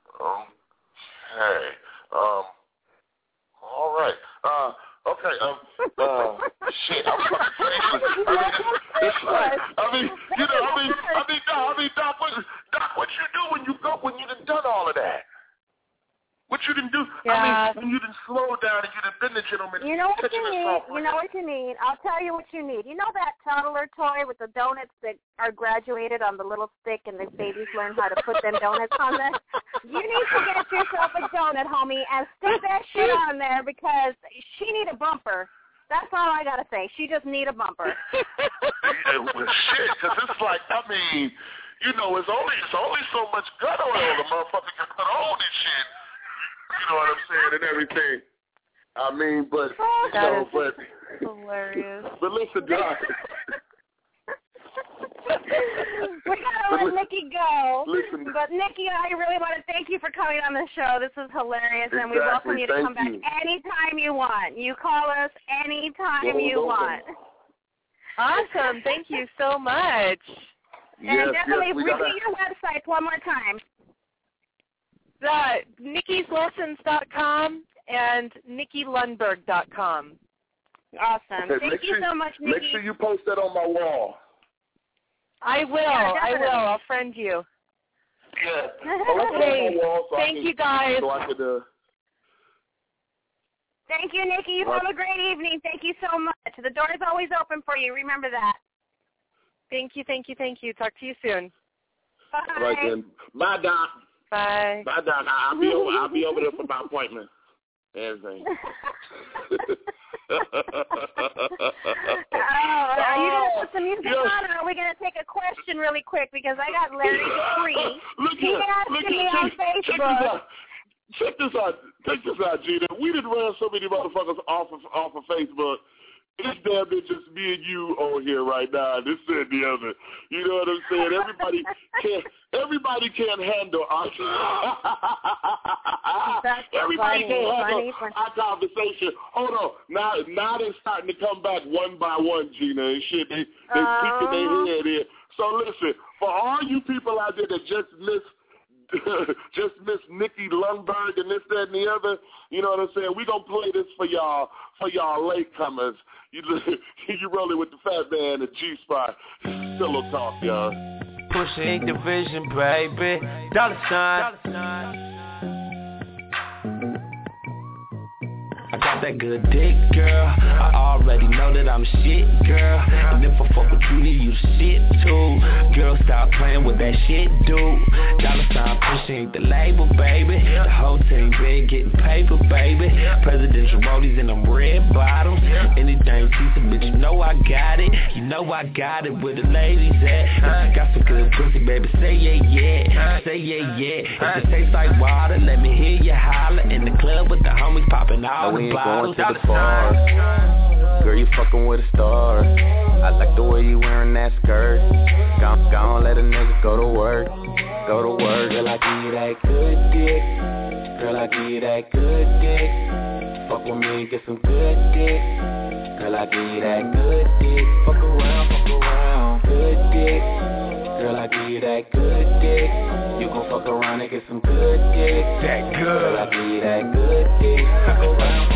All right. Okay. Shit. I'm fucking faceless. It's like, Doc, what you do when you gentlemen, you know what you need. You know what you need. I'll tell you what you need. You know that toddler toy with the donuts that are graduated on the little stick, and the babies learn how to put them donuts on there? You need to get yourself a donut, homie, and stick that shit on there because she need a bumper. That's all I gotta say. She just need a bumper. Yeah, well, shit, because it's like, I mean, you know, it's only so much gut oil the motherfucker can put on this shit. You know what I'm saying, and everything. I mean, but hilarious. But listen, Doc. We gotta let Nikki go. Listen. But Nikki, I really want to thank you for coming on the show. This is hilarious, and we welcome you to come back anytime you want. You call us anytime you want. Awesome. Thank you so much. And definitely repeat your website one more time. Nikki'sLessons.com and NikkiLundberg.com. Awesome. Thank you so much, Nikki. Make sure you post that on my wall. I will. I will. I'll friend you. Yeah. Okay. Thank you, guys. So I could, Thank you, Nikki. You have a great evening. Thank you so much. The door is always open for you. Remember that. Thank you. Thank you. Thank you. Talk to you soon. Bye. All right, then. Bye, Doc. Bye. Bye, Doc. I'll be over there for my appointment. Everything. Are you going to put some music on, or are we going to take a question really quick? Because I got Larry Dupree. He asked me on Facebook. Check this out, Gina. We didn't run so many motherfuckers off of Facebook. It's damn near just me and you on here right now. This and the other. You know what I'm saying? Everybody can't handle our our conversation. Hold on. Now they're starting to come back one by one, Gina, and shit. They peeking their head in. So listen, for all you people out there that just miss Nikki Lundberg and this, that, and the other, you know what I'm saying? We're going to play this for y'all latecomers. You rolling with the Fat Man and G-Spot. Pillow talk, y'all. Pushing division, baby. Dollar sign. I got that good dick, girl. I already know that I'm shit, girl. And if I fuck with you, then you shit too. Girl, stop playing with that shit, dude. Dollar sign pushing the label, baby. The whole team been getting paper, baby. Presidential rollies in them red bottoms. Anything pizza, bitch, you know I got it. You know I got it where the ladies at. If you got some good pussy, baby, say yeah, yeah. Say yeah, yeah. If it tastes like water, let me hear you holler. In the club with the homies popping all the bottles. Going to the bars. Girl, you fucking with a star. I like the way you wearing that skirt. Gone let a nigga go to work. Go to work. Girl, I give you that good dick. Girl, I give you that good dick. Fuck with me and get some good dick. Girl, I give you that good dick. Fuck around, good dick. Girl, I give you that good dick. You gon' fuck around and get some good dick. That good. Girl, I give you that good dick. Fuck around.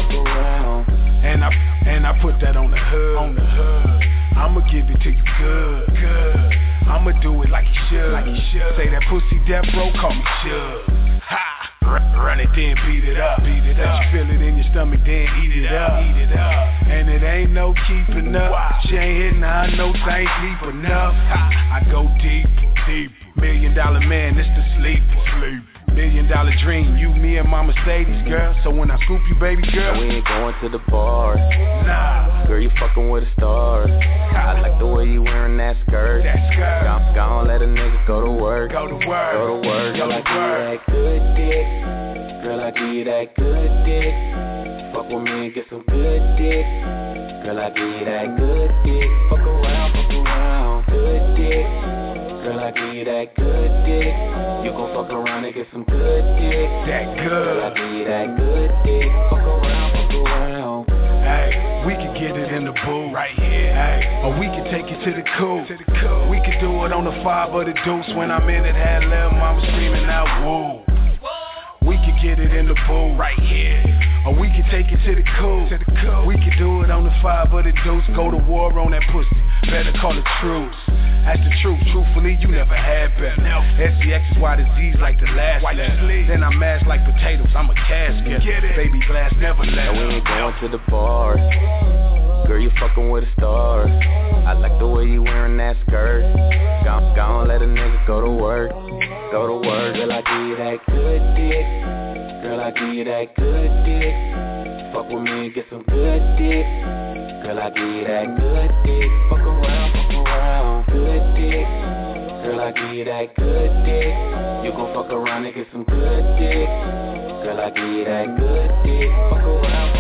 And I put that on the hood. I'ma give it to you good. I'ma do it like you should. Say that pussy death row, call me Suge. Ha! Run it, then beat it up. Let you feel it in your stomach, then eat it up. And it ain't no keeping up. She ain't hitting her notes, I ain't deep enough. I go deeper. $1 million man, it's the sleeper. $1 million dream, you, me, and my Mercedes, girl. So when I scoop you, baby girl, no, we ain't going to the bars. Nah, girl, you fucking with a star. I like the way you wearing that skirt. Gone let a nigga go to work. Girl, I give you that good dick. Girl, I give you that good dick. Fuck with me and get some good dick. Girl, I give you that good dick. Fuck around, good dick. Girl, I give you that good dick. You gon' fuck around and get some good dick. That good. Girl, I give you that good dick. Fuck around. Hey, we can get it in the booth right here. Hey, or we can take it to the coop. We can do it on the 5 or the deuce. When I'm in it, had little mama screaming out, woo. We can get it in the booth right here. Or we can take it to the coop. We can do it on the 5 or the deuce. Go to war on that pussy. Better call the troops. That's the truth, truthfully, you never had better. SCX is why disease like the last letter. Then I'm mashed like potatoes, I'm a casket. Baby glass never let. And we ain't going to the bars. Girl, you fucking with the stars. I like the way you wearing that skirt. Gon' let a nigga go to work. Go to work. Girl, I give you that good dick. Girl, I give you that good dick. Fuck with me and get some good dick. Girl, I give you that good dick. Fuck around, good dick. Girl, I give you that good dick. You gon' fuck around and get some good dick. Girl, I give you that good dick. Fuck around.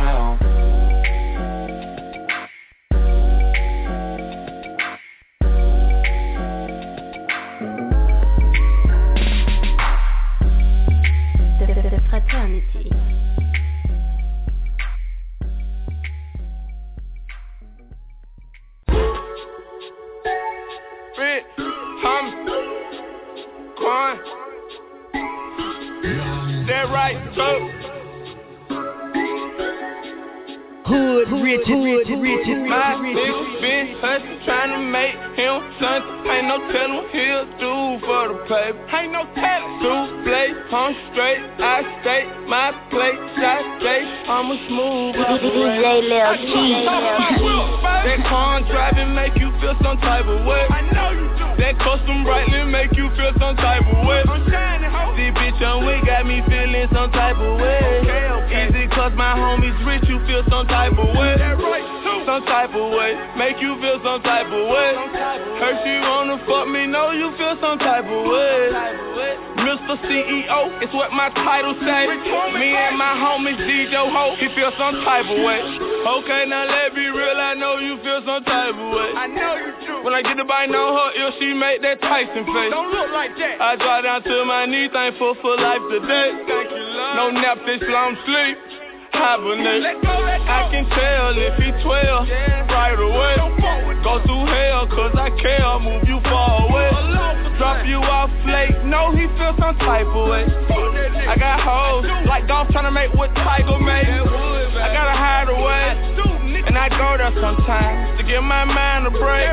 The Fraternity. Red, Tommy, Quan, that right, so Hood, rich. My nigga been hustling, trying to make him something. Ain't no telling what he'll do for the paper. Ain't no telling. Souffle, I'm straight, I stay, my plate, shot stay. I'm a smooth operator. That car driving make you feel some type of way. I know you do. That custom brightly make you feel some type of way. I'm shining, ho. This bitch on way got me feeling some type of way. Okay. Easy cause my homies rich, you feel some type of way. That right too. Some type of way, make you feel some type of way. Her she wanna fuck me, know you feel some type of way. Mr. CEO, it's what my title say. Me and my homies DJ Ho, he feel some type of way. Okay, now let me real, I know you feel some type of way. I know you do. When I get the bite on her ear, she make that Tyson face. Don't look like that. I drop down to my knees, thankful for life today. Thank you, love. No nap, this long sleep. Hibernate. I can tell if he 12 right away. Go through hell cause I care, move you far away. Drop you off late, know he feel some type of way. I got hoes like golf tryna make what Tiger made. I gotta hide away, and I go there sometimes to give my mind a break.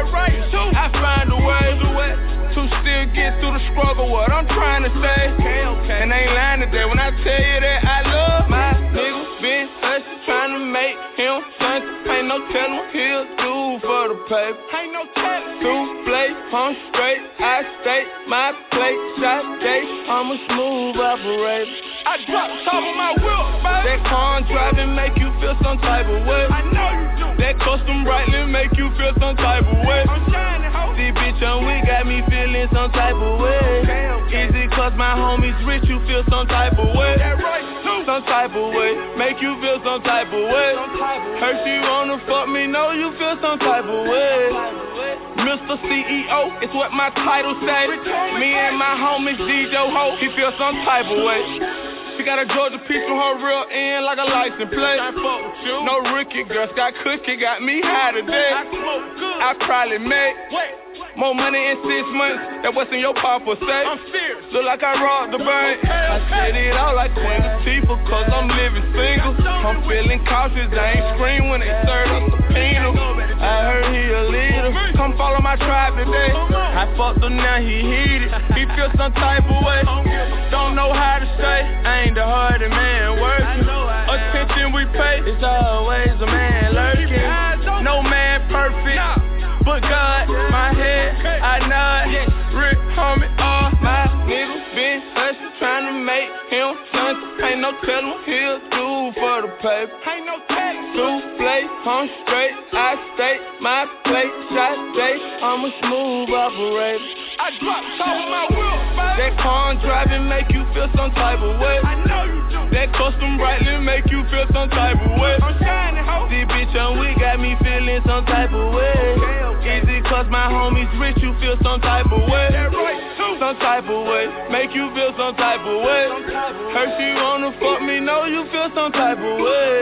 I find a way to still get through the struggle, what I'm trying to say. And I ain't lying today when I tell you that I love my niggas. Been hustling, trying to make him something. Ain't no telling what he'll do for the paper. Ain't no telling. Souffle, I'm straight, I stay, my plate, shot day. I'm a smooth operator. I drop top of my wheel, baby. That car driving make you feel some type of way. I know you do. That custom brightly make you feel some type of way. I'm shining, ho. This bitch on we got me feeling some type of way. Okay. Easy cause my homies rich, you feel some type of way. That right too. Some type of way, make you feel some type of way. Her she wanna fuck me, know you feel some type of way. Mr. CEO, it's what my title say. Me and my homies DJ Ho, he feel some type of way. She got a Georgia piece from her real end like a license plate. No rookie, girl, Scott Cookie got me high today. I probably made more money in 6 months than what's in your papa say. I'm serious. Look like I robbed the bank. I said it all like Queen Latifah cause I'm living single. I'm feeling cautious, I ain't scream when they serve a subpoena. I heard he a leader. Come follow my tribe today. I fucked him, now he heated. He feel some type of way. Don't know how to say. I ain't the hardest man working. Attention we pay. It's always a man lurking. No man perfect, but God, my head, I nod. Rick, homie, all my niggas been hustling, trying to make him something. Ain't no telling what he'll do for the paper. Ain't no telling. Souffle, I'm straight, I stay, my plate, shot day. I'm a smooth operator. I drop top of my wheel, baby. That car driving make you feel some type of way. I know you do. That custom brightly make you feel some type of way. I'm shining, ho. This bitch on we got me feeling some type of way. Easy cause my homies rich, you feel some type of way. Some type of way, make you feel some type of way. Her she wanna fuck me, know you feel some type of way.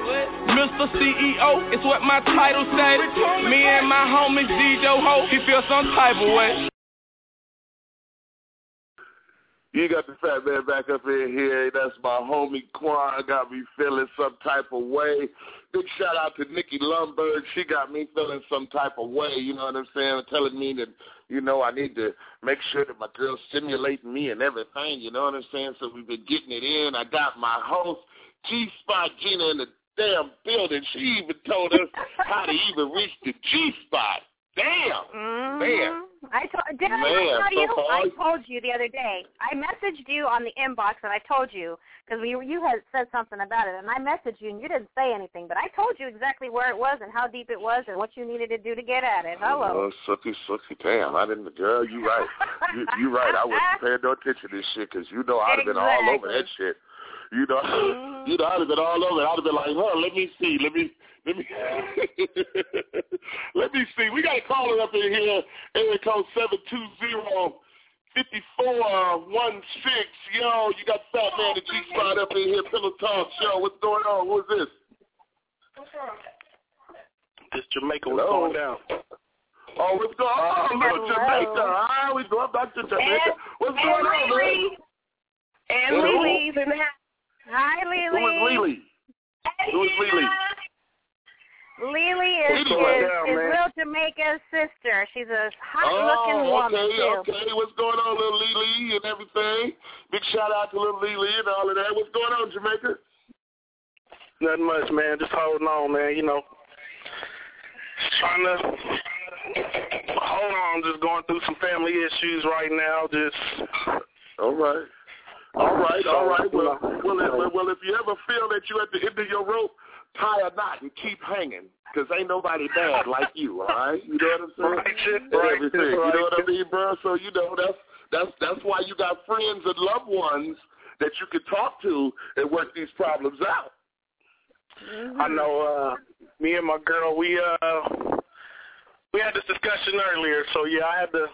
Mr. CEO, it's what my title say. Me and my homies DJ Ho, he feel some type of way. You got the fat man back up in here. That's my homie Quan. Got me feeling some type of way. Big shout out to Nikki Lundberg. She got me feeling some type of way, you know what I'm saying, telling me that, you know, I need to make sure that my girl's stimulating me and everything, you know what I'm saying? So we've been getting it in. I got my host, G-Spot Gina, in the damn building. She even told us how to even reach the G-Spot. Damn, man. I told you the other day. I messaged you on the inbox, and I told you, because you had said something about it, and I messaged you, and you didn't say anything, but I told you exactly where it was and how deep it was and what you needed to do to get at it. Hello. Oh, sucky, damn. I didn't, girl, you right. You right. I wasn't paying no attention to this shit, because you know I'd have been all over that shit. You know, I'd have been all over it. I'd have been like, let me see. Let me see. We got a caller up in here, area code 720-5416. Yo, you got Fat Man and G-Spot up in here, Pillow Talk Show. What's going on? Who is this? This Jamaica. What's going down? Oh, what's going on? Oh, little Jamaica. Hi, we going back to Jamaica. What's going on, man? And Lily's in the house. Hi, Lily. Who is Lily? Who is Lily? Lily is Real Jamaica's sister. She's a hot-looking woman, too. Okay. What's going on, little Lily and everything? Big shout-out to little Lily and all of that. What's going on, Jamaica? Nothing much, man. Just holding on, man. You know, trying to hold on. Just going through some family issues right now. All right. Well, if you ever feel that you're at the end of your rope, tie a knot and keep hanging, because ain't nobody bad like you, all right? You know what I'm saying? Right. Everything. You know what I mean, bro? So, you know, that's why you got friends and loved ones that you can talk to and work these problems out. I know me and my girl, we had this discussion earlier, so, yeah, I had to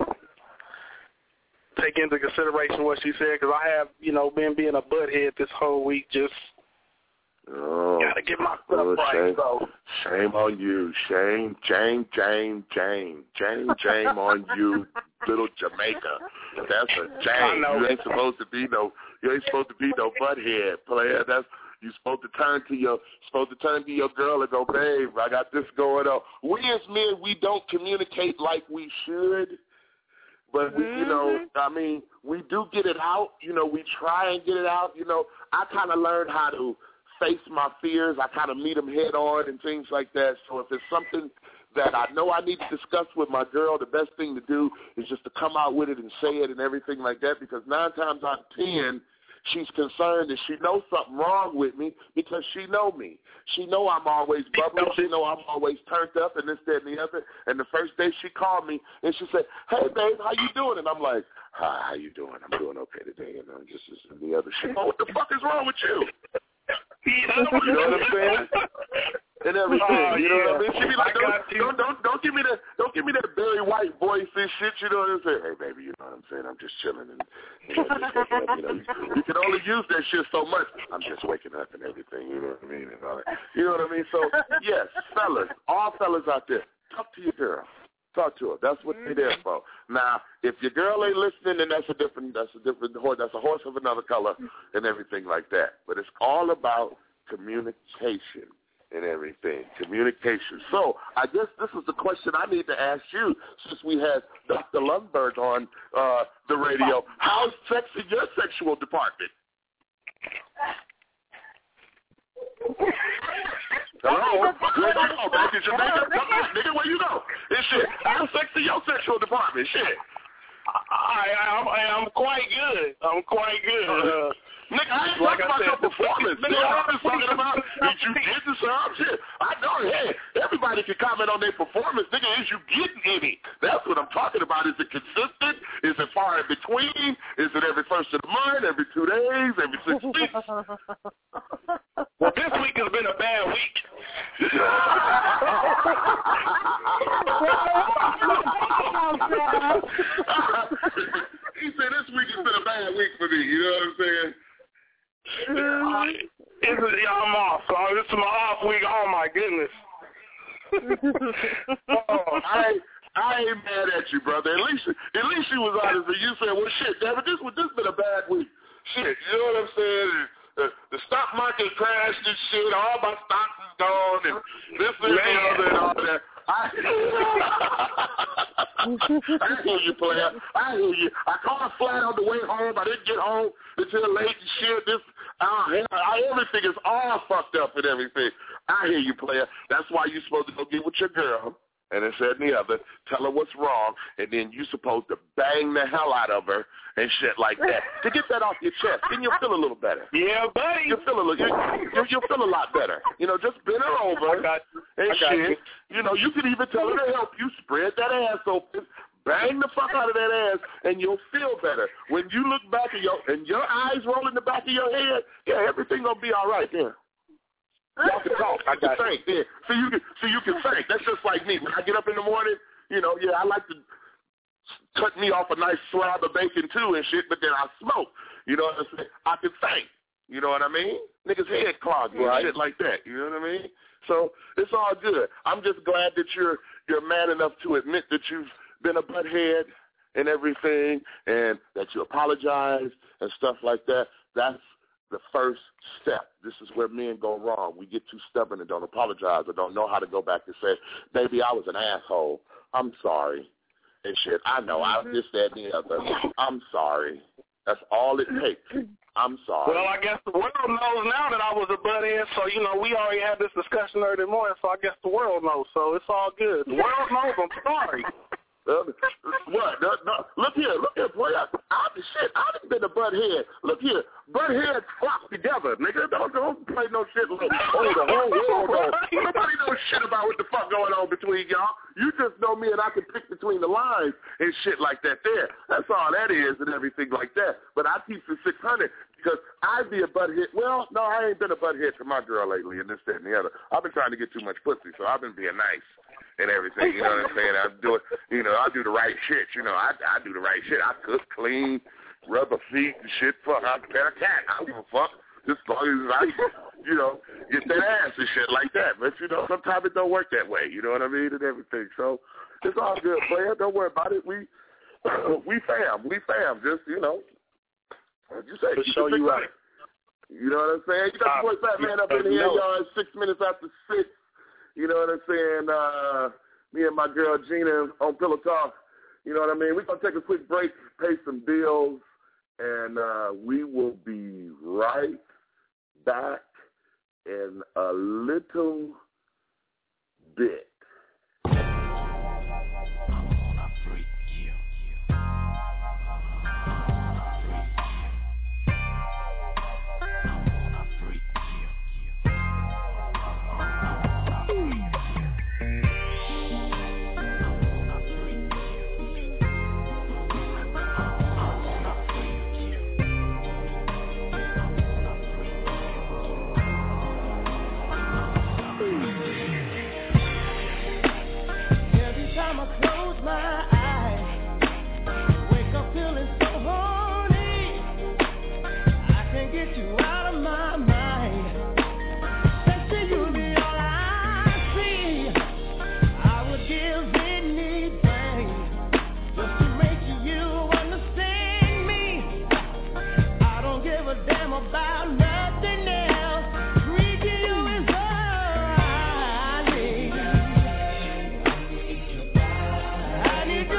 take into consideration what she said, because I have, you know, been being a butthead this whole week, just gotta get my stuff right. Shame on you. Shame on you, little Jamaica. That's a shame. You ain't supposed to be no butthead player. You're supposed to turn to your girl and go, babe, I got this going on. We as men, we don't communicate like we should. But we, you know, I mean, we do get it out. You know, we try and get it out. You know, I kind of learned how to face my fears. I kind of meet them head on and things like that. So if it's something that I know I need to discuss with my girl, the best thing to do is just to come out with it and say it and everything like that, because 9 times out of 10, she's concerned that she knows something wrong with me because she know me. She know I'm always bubbling. She know I'm always turned up and this, that, and the other. And the first day she called me and she said, hey, babe, how you doing? And I'm like, hi, how you doing? I'm doing okay today. And just this and the other shit. Oh, what the fuck is wrong with you? You know what I'm saying? And everything, you know what I mean? She be like, don't give me that Barry White voice and shit. You know what I'm saying? Hey, baby, you know what I'm saying? I'm just chilling and just waking up. You know, you can only use that shit so much. I'm just waking up and everything. You know what I mean? And all that. You know what I mean? So yes, fellas, all fellas out there, talk to your girl. Talk to her. That's what they're there for. Now, if your girl ain't listening, then that's a horse of another color and everything like that. But it's all about communication and everything. Communication. So I guess this is the question I need to ask you, since we had Dr. Lundberg on the radio. How's sex in your sexual department? Hello? Where you go, baby? Jamaica? Come on, nigga, where you go? It's shit. How's sex in your sexual department? Shit. I'm quite good. Nigga, I ain't talking about your performance. Nigga, I'm just talking about that you get to some shit. I know, hey, everybody can comment on their performance. Nigga, is you getting any? That's what I'm talking about. Is it consistent? Is it far in between? Is it every first of the month, every 2 days, every 6 weeks? Well, this week has been a bad week. He said this week has been a bad week for me. You know what I'm saying? I'm off. So this is my off week. Oh my goodness. I ain't mad at you, brother. At least you was honest and you said, well, shit, damn it, this been a bad week. Shit, you know what I'm saying? The stock market crashed and shit. All my stocks is gone and this and the other and all that. I hear you, player. I hear you. I called flat on the way home. I didn't get home until late and shit. Everything is all fucked up and everything. I hear you, player. That's why you're supposed to go get with your girl. And it said the other, tell her what's wrong, and then you're supposed to bang the hell out of her and shit like that to get that off your chest. Then you'll feel a little better. Yeah, buddy. You'll feel a lot better. You know, just bend her over and shit. You know, you could even tell her to help you spread that ass open. Bang the fuck out of that ass, and you'll feel better. When you look back at your eyes roll in the back of your head, yeah, everything gonna be all right there. Y'all can talk. I got think. Yeah. So you can think. That's just like me. When I get up in the morning, you know, I like to cut me off a nice slab of bacon too and shit, but then I smoke. You know what I'm saying? I can think. You know what I mean? Niggas head clogged and shit like that. You know what I mean? So it's all good. I'm just glad that you're man enough to admit that you've been a butthead and everything, and that you apologize and stuff like that. That's the first step. This is where men go wrong. We get too stubborn and don't apologize or don't know how to go back and say, baby, I was an asshole. I'm sorry. And shit, I know. I was just that and the other. I'm sorry. That's all it takes. I'm sorry. Well, I guess the world knows now that I was a butthead, so, you know, we already had this discussion early morning, so I guess the world knows, so it's all good. The world knows I'm sorry. What? No, look here, boy. I done been a butthead. Look here, buttheads flock together, nigga. Don't play no shit like, the whole world knows. Nobody knows shit about what the fuck going on between y'all. You just know me and I can pick between the lines and shit like that there. That's all that is and everything like that. But I keep the 600 because I'd be a butthead. Well, no, I ain't been a butthead to my girl lately and this, that, and the other. I've been trying to get too much pussy, so I've been being nice and everything, you know what I'm saying? I do the right shit, you know. I do the right shit. I cook, clean, rub her feet and shit. Fuck, I pet a cat. I don't give a fuck. Just as long as I, you know, get that ass and shit like that. But, you know, sometimes it don't work that way, you know what I mean, and everything. So it's all good, player. Don't worry about it. We fam. Just, you know, what you say? Show you right. You know what I'm saying? You got the boy Fat Man up in here, y'all. It's 6 minutes after 6. You know what I'm saying? Me and my girl Gina on Pillow Talk. You know what I mean? We're going to take a quick break, pay some bills, and we will be right back in a little bit. I need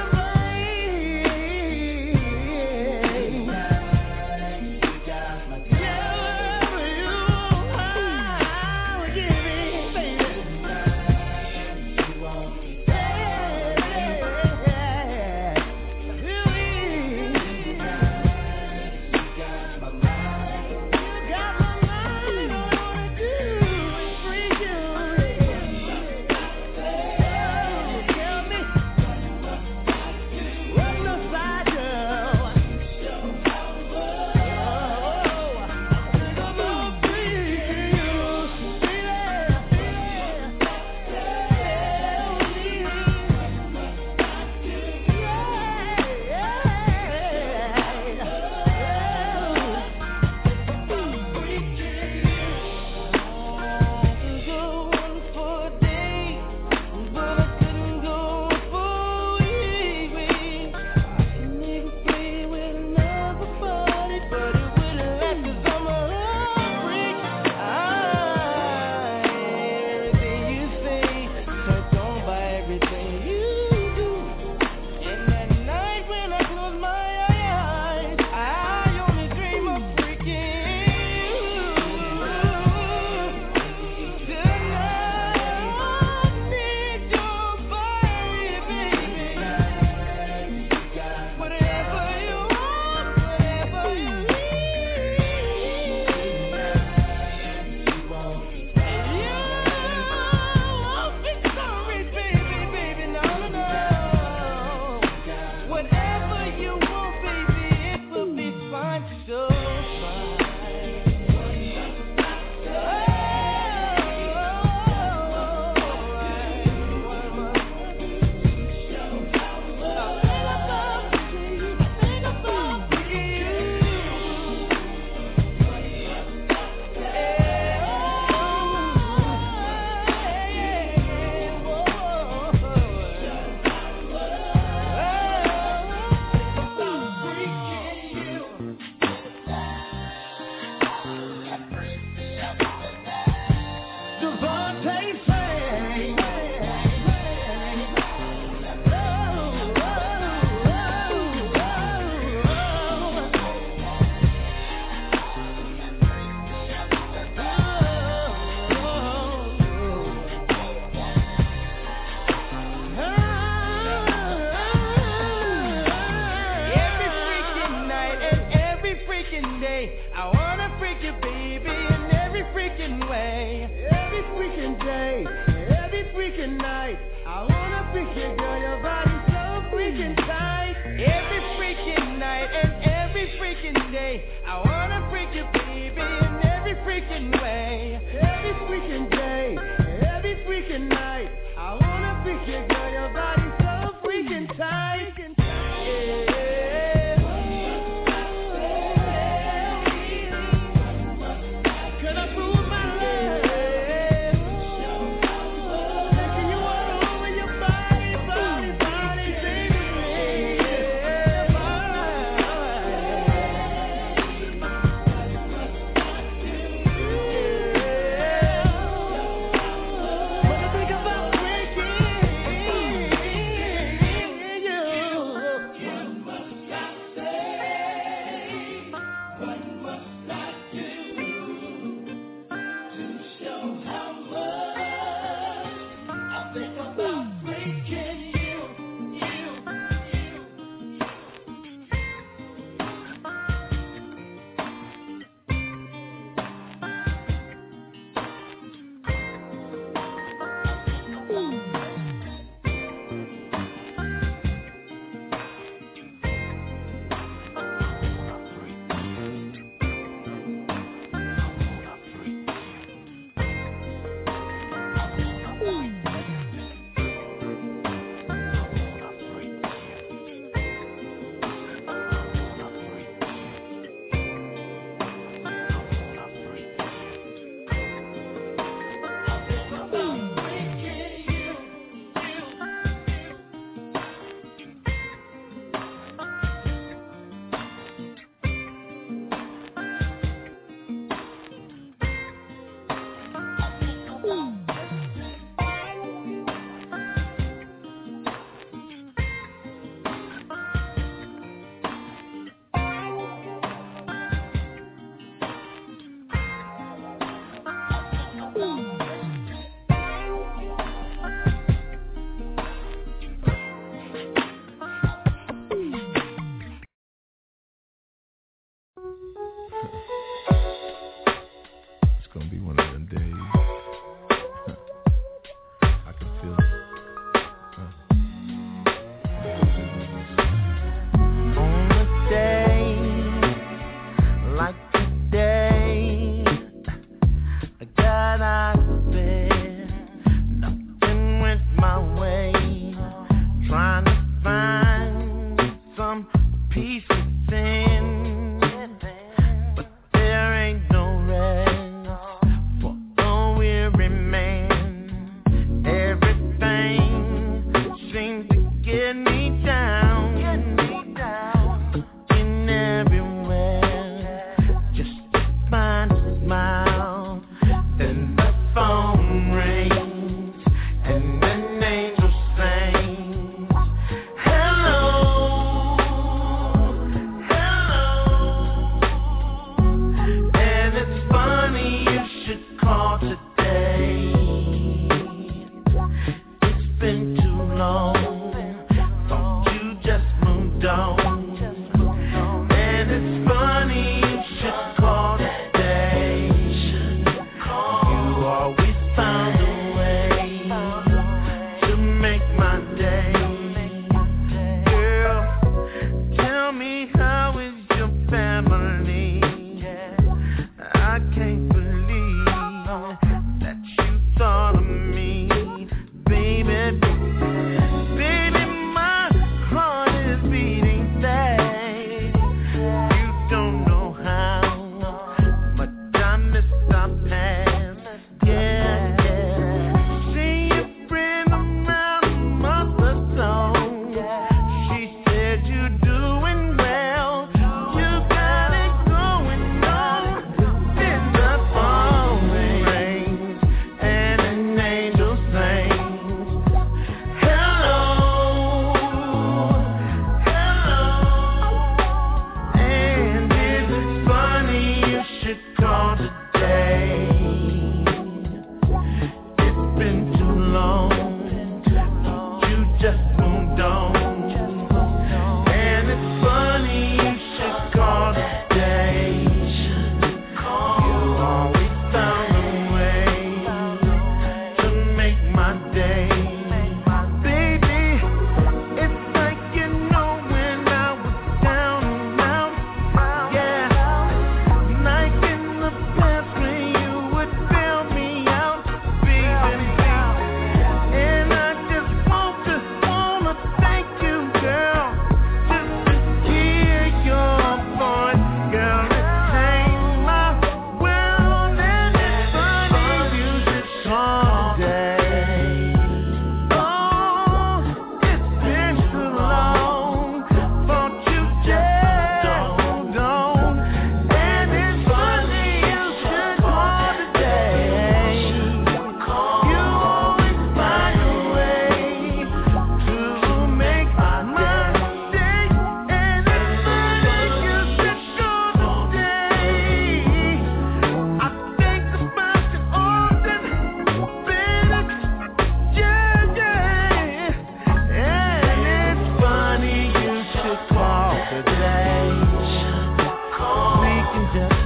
I wanna freak you, baby, in every freaking way. Every freaking day, every freaking night. I wanna freak you, girl, your body's so freaking tight. Every freaking night and every freaking day. I wanna freak you, baby, in every freaking way. Every freaking day, every freaking night. I wanna freak you, girl, your body's so freaking tight. Yeah.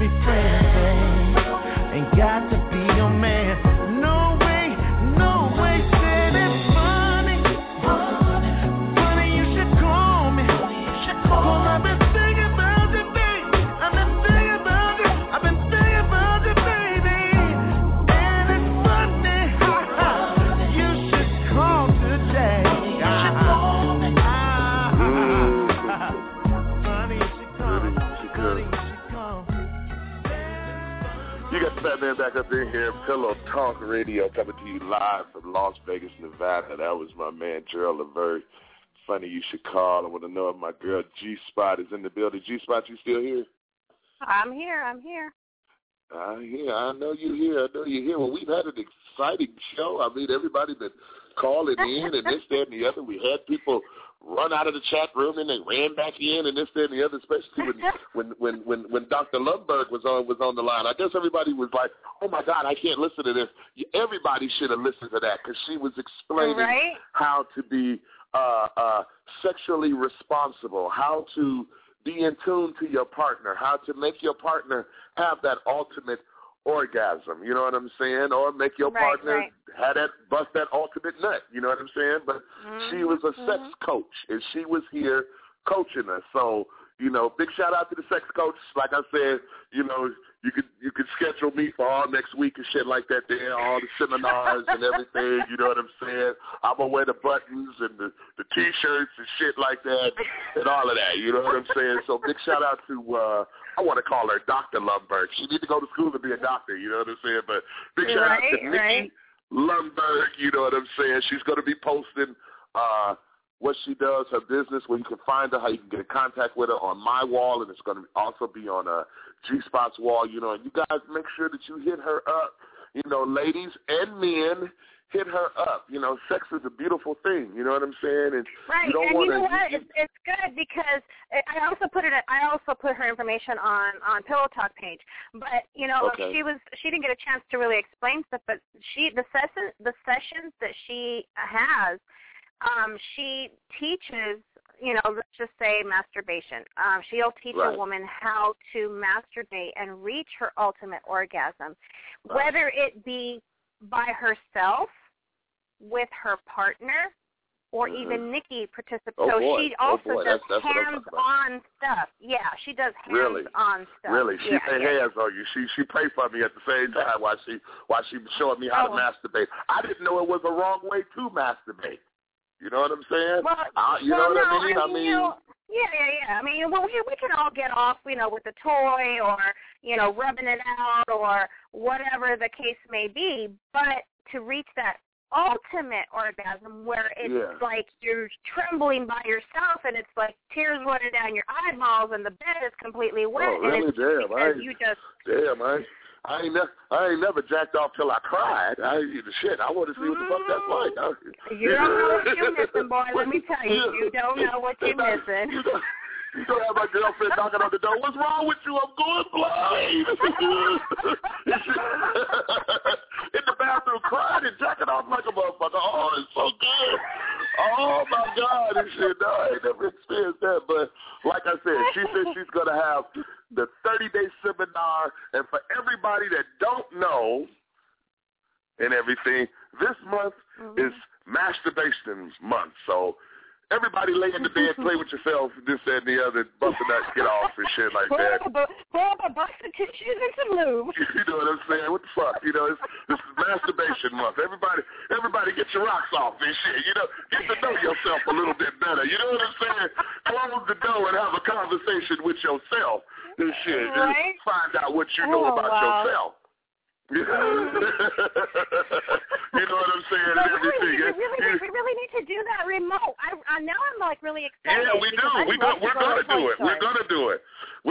be friends, babe. Ain't got to be your man. No way, said it's funny. Funny you should call me. Cause I've been thinking about you, babe. I've been thinking about you, baby. And it's funny, you should call today. You got the Fat Man back up in here, Pillow Talk Radio, coming to you live from Las Vegas, Nevada. That was my man, Gerald Levert. Funny you should call. I want to know if my girl G-Spot is in the building. G-Spot, you still here? I'm here. I know you're here. Well, we've had an exciting show. I mean, everybody been calling in and this, that, and the other. We had people run out of the chat room and they ran back in and this, that, and the other, especially when Dr. Lundberg was on the line. I guess everybody was like, oh, my God, I can't listen to this. Everybody should have listened to that because she was explaining how to be sexually responsible, how to be in tune to your partner, how to make your partner have that ultimate orgasm, you know what I'm saying, or make your partner bust that ultimate nut, you know what I'm saying? But she was a sex coach, and she was here coaching us. So, you know, big shout out to the sex coach. Like I said, you know, you could schedule me for all next week and shit like that there, all the seminars and everything, you know what I'm saying? I'm going to wear the buttons and the T-shirts and shit like that and all of that, you know what I'm saying? So big shout out to, I want to call her Dr. Lundberg. She needs to go to school to be a doctor, you know what I'm saying? But big shout out to Nikki Lundberg, you know what I'm saying? She's going to be posting what she does, her business, where you can find her, how you can get in contact with her on my wall, and it's going to also be on G-Spot's wall, you know. And you guys make sure that you hit her up, you know, ladies and men, hit her up. You know, sex is a beautiful thing, you know what I'm saying? And you don't want to. You know what? It's good because I also put her information on Pillow Talk page. But you know, she didn't get a chance to really explain stuff. But the sessions that she has. She teaches, you know, let's just say masturbation. She'll teach a woman how to masturbate and reach her ultimate orgasm, whether it be by herself, with her partner, or even Nikki participates. She also does hands-on stuff. Yeah, she does hands-on stuff. Really? She pay hands on you. She pray for me at the same time while she showing me how to masturbate. I didn't know it was a wrong way to masturbate. You know what I'm saying? Well, you know what I mean? I mean, yeah. I mean, well, we can all get off, you know, with a toy or, you know, rubbing it out or whatever the case may be. But to reach that ultimate orgasm where it's like you're trembling by yourself and it's like tears running down your eyeballs and the bed is completely wet. Oh, really? And it's I ain't never jacked off till I cried. I want to see what the fuck that's like. You don't know what you're missing, boy. Let me tell you. You don't know what you're missing. You don't have my girlfriend knocking on the door. What's wrong with you? I'm going blind. In the bathroom crying and jacking off like a motherfucker. Oh, it's so good. Oh, my God. And shit, no, I ain't never experienced that. But like I said, she said she's going to have the 30-day seminar. And for everybody that don't know and everything, this month is Masturbation Month. So everybody lay in the bed, play with yourself, this, that, and the other, bust a nut, get off and shit like that. Pull up a box of tissues and some lube. You know what I'm saying? What the fuck? You know, this is Masturbation Month. Everybody get your rocks off and shit. You know, get to know yourself a little bit better. You know what I'm saying? Close the door and have a conversation with yourself and shit. Just find out what you know about yourself. You know what I'm saying? We really need to do that remote. Now I'm like really excited. Yeah, we do. We're gonna do it. We're gonna do it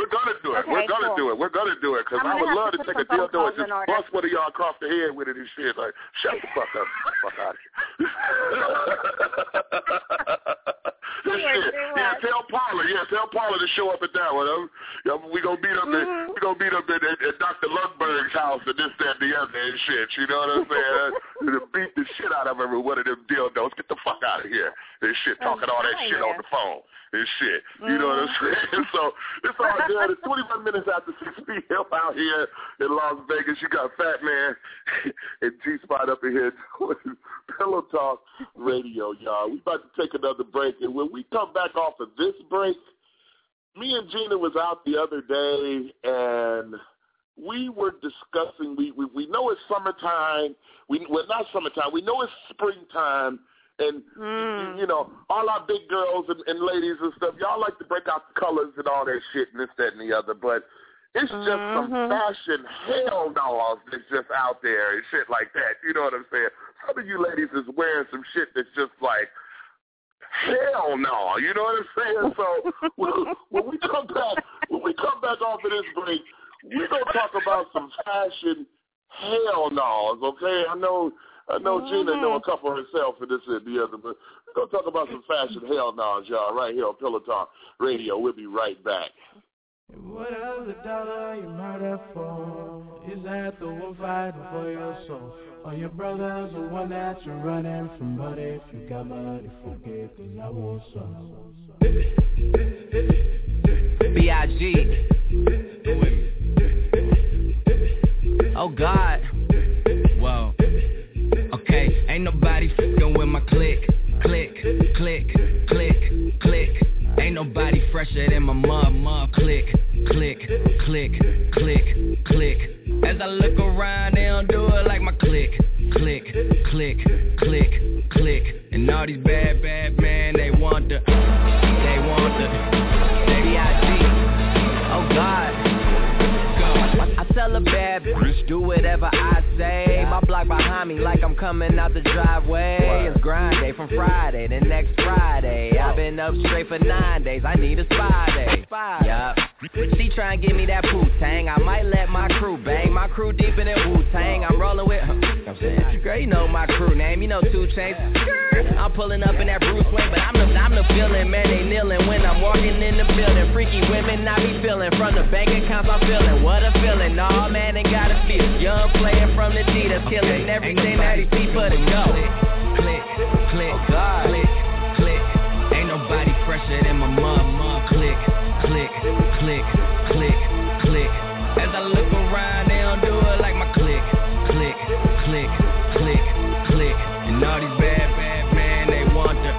because I would love to take a dildo and just bust one of y'all across the head with it and shit. Like, shut the fuck up, fuck out of here. Yeah, tell Paula to show up at that one. We gonna meet up at Dr. Lundberg's house and this, that, and the other and shit. You know what I'm saying? Beat the shit out of every one of them dildos. Get the fuck out of here and shit, talking all that shit on the phone and shit. You know what I'm saying? So it's all good. It's 21 minutes after 6 p.m. out here in Las Vegas. You got Fat Man and G-Spot up in here doing Pillow Talk Radio, y'all. We about to take another break, and when we come back off of this break, me and Gina was out the other day, and we were discussing, we know it's summertime. Well, not summertime. We know it's springtime. And, you know, all our big girls and ladies and stuff, y'all like to break out the colors and all that shit and this, that, and the other. But it's just some fashion hell dolls that's just out there and shit like that. You know what I'm saying? Some of you ladies is wearing some shit that's just like, hell no. You know what I'm saying? So when we come back off of this break, we're going to talk about some fashion hell dolls, okay? I know Gina know a couple herself for this and the other, but we're going to talk about some fashion hell dolls, y'all, right here on Pillow Talk Radio. We'll be right back. What else the dollar you murder for? Is that the one fighting for your soul? Or your brother's the one that you're running from? But if you got money, forget, 'cause I want some. B.I.G. Oh God. Whoa. Okay, ain't nobody fucking with my click, click, click, click, click. Ain't nobody fresher than my mom, click, click, click, click, click. As I look around, they don't do it like my click, click, click, click, click. And all these bad men, they want the B.I.G. Oh God. I tell a bad bitch, do whatever I say. My block behind me like I'm coming out the driveway. It's grind day from Friday to next Friday. I've been up straight for 9 days, I need a spy day. Yup. She try and give me that Wu-Tang. I might let my crew bang. My crew deep in that Wu-Tang. I'm rolling with I'm saying, girl, you know my crew name. You know 2 Chainz. I'm pulling up in that Bruce Wayne, but I'm the feeling, man. They kneeling when I'm walking in the building. Freaky women I be feeling. From the bank accounts I'm feeling. What a feeling. Nah, man, they gotta feel. Young player from the D that's killing everything that he see for the go. Click, click, God. Click, click. Ain't nobody fresher than my mom. Click, click, click, click, click. As I look around, they don't do it like my click, click, click, click, click. And all these bad men, they want the.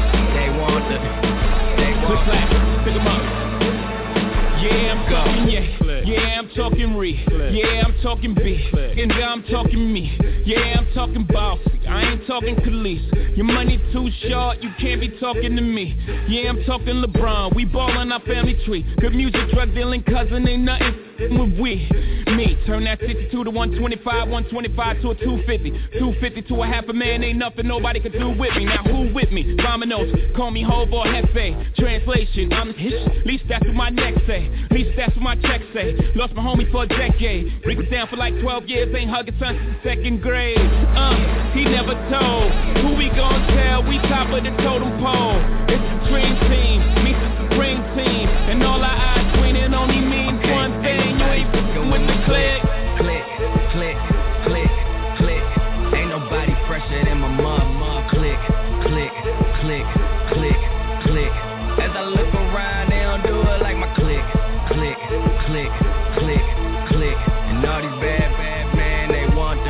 Pick 'em up. Yeah, I'm talking yeah, I'm talking re. Yeah, I'm talking B. And I'm talking me. Yeah, I'm talking bossy. I ain't talking Khalees. Your money too short, you can't be talking to me. Yeah, I'm talking LeBron. We ballin' our family tree. Good music, drug dealing, cousin, ain't nothing with we. Me, turn that 62 to 125, 125 to a 250. 250 to a half a man, ain't nothing nobody can do with me. Now who with me? Dominoes, call me Hov or Hefe. Translation, I'm his. Least that's what my neck say. Least that's what my check say. Lost my homie for a decade. Rick was down for like 12 years, ain't hugging son since 2nd grade. He never told. Who we gon' tell? We top of the totem pole. It's the dream team, meets the supreme team. And all our eyes twinning only means one thing. You ain't f***ing with the click. Click, click, click, click. Ain't nobody fresher than my mom. Click, click, click, click, click. As I look around, they don't do it like my click, click, click, click, click. And all these bad men, they want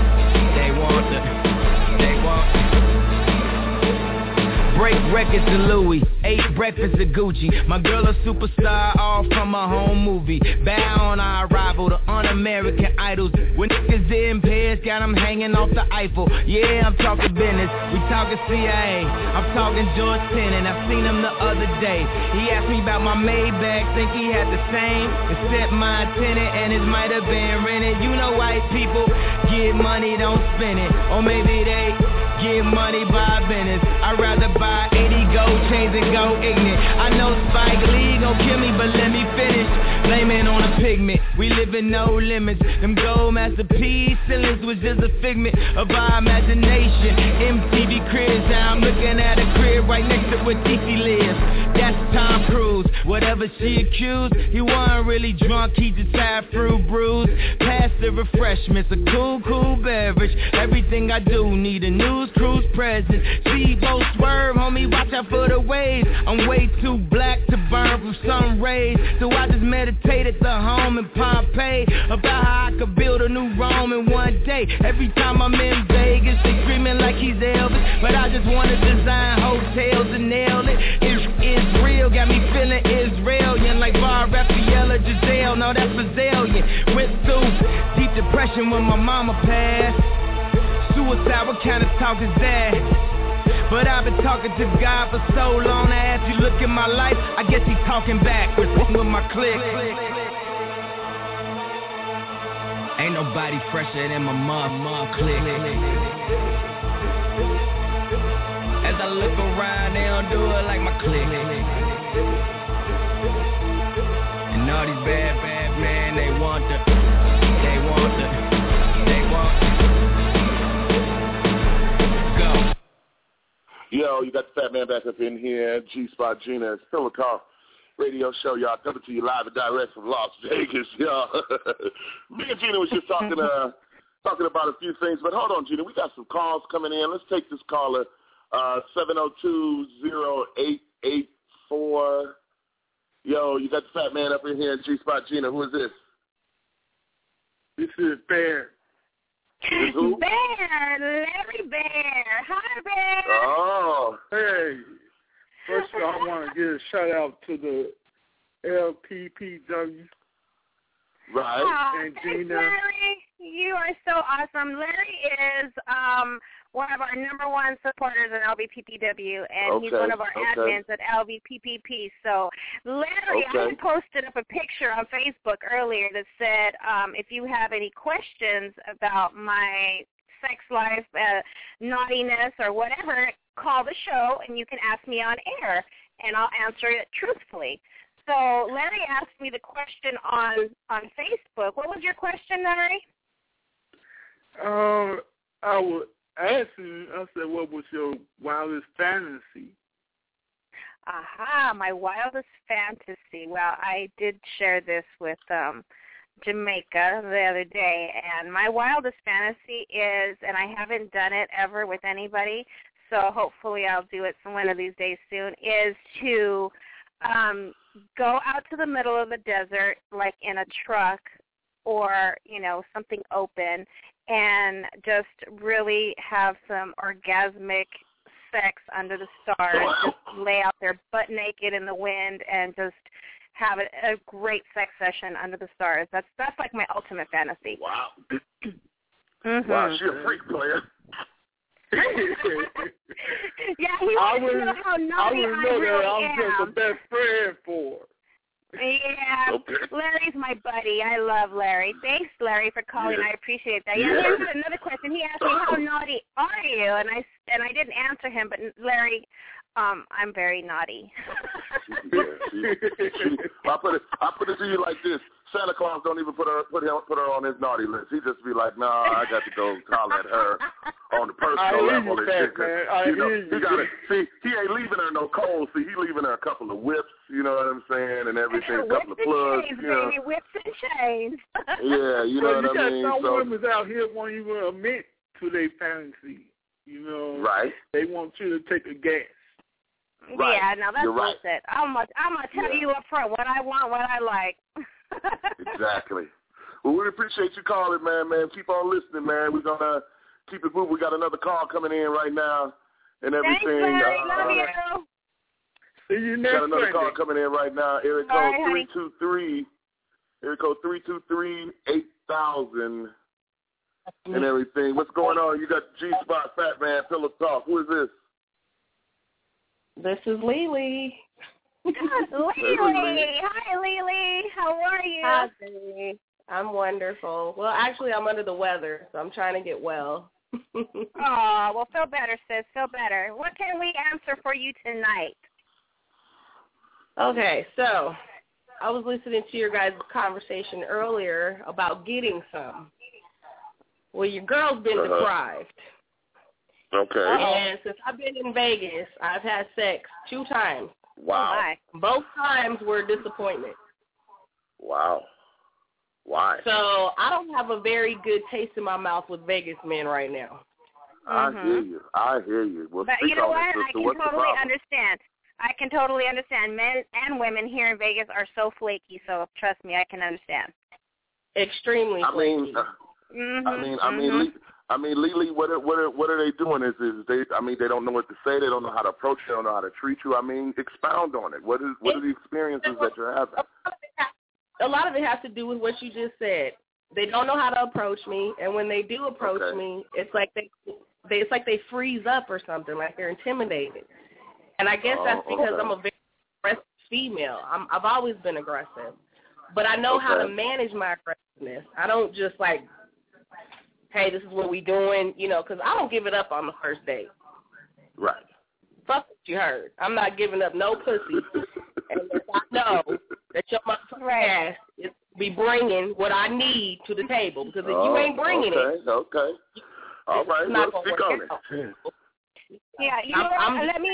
break records to Louis, 8 breakfasts to Gucci. My girl a superstar, all from a home movie. Bow on our arrival to Un-American Idols. When niggas in Paris, got them hanging off the Eiffel. Yeah, I'm talking business, we talking CIA. I'm talking George Tenet, I seen him the other day. He asked me about my Maybach, think he had the same. Except my tenant, and it might have been rented. You know white people get money, don't spend it. Or maybe they get money by business. I'd rather buy 80 gold chains and go ignorant. I know Spike Lee gon' kill me, but let me finish. Blame it on the pigment. We live in no limits. Them gold masterpiece ceilings was just a figment of our imagination. MTV cribs, now I'm looking at a crib right next to where Tiffy lives. That's Tom Cruise. Whatever she accused, he wasn't really drunk, he just had fruit brews. Pass the refreshments, a cool beverage. Everything I do need a news cruise present. Speedboat swerve, homie, watch out for the waves. I'm way too black to burn from sun rays, so I just meditate at the home in Pompeii about how I could build a new Rome in one day. Every time I'm in Vegas, they screaming like he's Elvis, but I just wanna design hotels and nail it. It's real, got me feeling Israelian like Bar Raphael, Giselle, no that's Brazilian. Went through deep depression when my mama passed. Suicide, what kind of talk is that? But I've been talking to God for so long. Now as you look at my life, I guess he's talking back with my clique. Ain't nobody fresher than my mom clique. As I look around, they don't do it like my clique. And all these bad men, they want the. Go. Yo, you got the Fat Man back up in here. G-Spot Gina. It's Pillow Talk radio show, y'all. Coming to you live and direct from Las Vegas, y'all. Me and Gina was just talking about a few things. But hold on, Gina. We got some calls coming in. Let's take this caller. 702-0884. Yo, you got the Fat Man up in here, G-Spot Gina. Who is this? This is Bear. This who? Bear, Larry Bear. Hi, Bear. Oh. Hey. First of all, I want to give a shout-out to the LPPW. Right. And Gina. Larry. You are so awesome. Larry is one of our number one supporters at LVPPW, and he's one of our admins at LVPPP. So, Larry, I posted up a picture on Facebook earlier that said, if you have any questions about my sex life, naughtiness, or whatever, call the show, and you can ask me on air, and I'll answer it truthfully. So, Larry asked me the question on Facebook. What was your question, Larry? I was asking, I said, what was your wildest fantasy? Aha, my wildest fantasy. Well, I did share this with Jamaica the other day, and my wildest fantasy is, and I haven't done it ever with anybody, so hopefully I'll do it one of these days soon, is to go out to the middle of the desert, like in a truck or, something open, and just really have some orgasmic sex under the stars, just lay out there butt naked in the wind and just have a great sex session under the stars. That's like my ultimate fantasy. Wow. Mm-hmm. Wow, she's a freak player. Yeah, he wants to know how naughty I really am. I'm just the best friend for. Yeah, Larry's my buddy. I love Larry. Thanks, Larry, for calling. I appreciate that. Yeah, here's another question. He asked me, how naughty are you? And I didn't answer him, but Larry, I'm very naughty. I put it to you like this. Santa Claus don't even put her on his naughty list. He just be like, nah, I got to go holler at her on the personal level and shit. He ain't leaving her no cold. See, he leaving her a couple of whips, you know what I'm saying, and everything, a couple of plugs. Chains, baby, whips and chains. Yeah, you know what I mean? Some women out here won't even admit to their fantasy, Right. They want you to take a guess. Right. Yeah, now that's bullshit. I'm gonna tell you up front what I want, what I like. Exactly. Well, we appreciate you calling, man. Keep on listening, man. We're gonna keep it moving. We got another call coming in right now, and everything. Thanks, Larry. Love you. See you next Got another Sunday. call coming in right now. Area code 323. Area code 323-8000. And everything. What's going on? You got G-Spot, Fat Man, Pillow Talk. Who is this? This is Lily. Lily. Hi, Lily. How are you? Hi, baby. I'm wonderful. Well, actually, I'm under the weather, so I'm trying to get well. Oh, well, feel better, sis. Feel better. What can we answer for you tonight? Okay, so I was listening to your guys' conversation earlier about getting some. Well, your girl's been deprived. Okay. And since I've been in Vegas, I've had sex 2 times. Wow. Both times were a disappointment. Wow. Why? So I don't have a very good taste in my mouth with Vegas men right now. I hear you. Well, but you know what? I can totally understand. I can totally understand. Men and women here in Vegas are so flaky, so trust me, I can understand. Extremely flaky. I mean, Lily, what are they doing? Is they? I mean, they don't know what to say. They don't know how to approach you. They don't know how to treat you. I mean, expound on it. What are the experiences that you're having? A lot of it has to do with what you just said. They don't know how to approach me, and when they do approach me, it's like they freeze up or something, like they're intimidated. And I guess that's because I'm a very aggressive female. I've always been aggressive, but I know how to manage my aggressiveness. I don't just like, hey, this is what we doing, because I don't give it up on the first date. Right. Fuck what you heard. I'm not giving up no pussy. And if I know that your motherfucking ass is be bringing what I need to the table, because if you ain't bringing it, all right, let's speak on it. Yeah, you know what? Let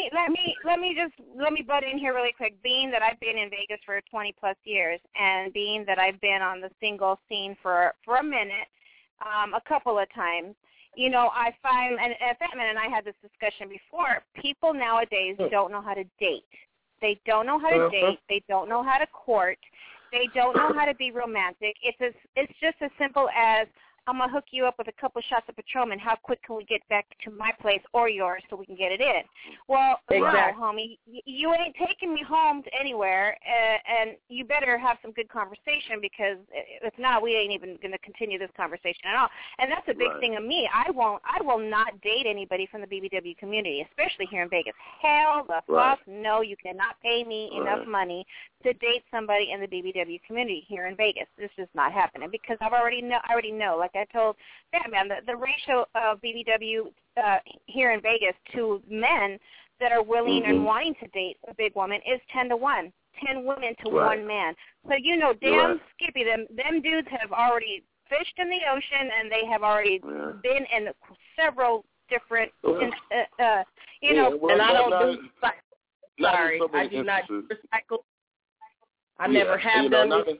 me butt in here really quick. Being that I've been in Vegas for 20 plus years, and being that I've been on the single scene for a minute, a couple of times, I find, and Fatman and I had this discussion before, people nowadays don't know how to date. They don't know how to date. They don't know how to court. They don't know how to be romantic. It's just as simple as, I'm going to hook you up with a couple shots of Patron, and how quick can we get back to my place or yours so we can get it in? Well, no, homie, you ain't taking me home to anywhere, and you better have some good conversation, because if not, we ain't even going to continue this conversation at all. And that's a big thing of me. I will not date anybody from the BBW community, especially here in Vegas. Hell the fuck no, you cannot pay me enough money to date somebody in the BBW community here in Vegas. This is not happening, because I already know, like I told Batman, the ratio of BBW here in Vegas to men that are willing and wanting to date a big woman is 10 to 1. 10 women to 1 man. So damn Skippy, them dudes have already fished in the ocean, and they have already been in several different, and I don't do. Sorry, I do not recycle. I never have done this.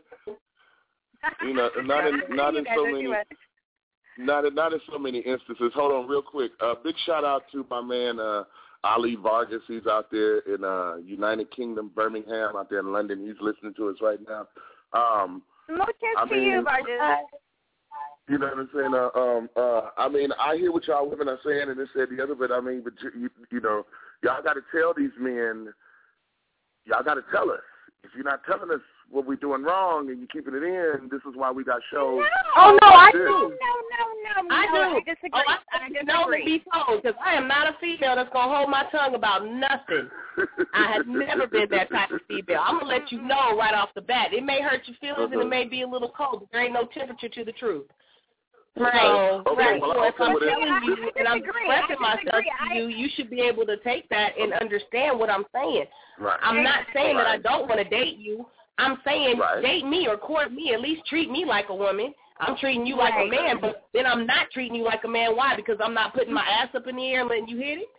Not in so many instances. Hold on real quick. Big shout out to my man Ali Vargas. He's out there in United Kingdom, Birmingham, out there in London. He's listening to us right now. Muchas to you, Vargas. You know what I'm saying? I hear what y'all women are saying and this and the other, but y'all got to tell these men, y'all got to tell us. If you're not telling us what we're doing wrong and you're keeping it in, this is why we got shows. No, I do. No, I do. I disagree. I know to be told, because I am not a female that's going to hold my tongue about nothing. I have never been that type of female. I'm going to let you know right off the bat. It may hurt your feelings and it may be a little cold, but there ain't no temperature to the truth. Right. So if I'm telling you and I'm expressing myself to you, you should be able to take that and understand what I'm saying. Right. I'm not saying that I don't want to date you. I'm saying date me or court me. At least treat me like a woman. I'm treating you like a man, but then I'm not treating you like a man. Why? Because I'm not putting my ass up in the air and letting you hit it.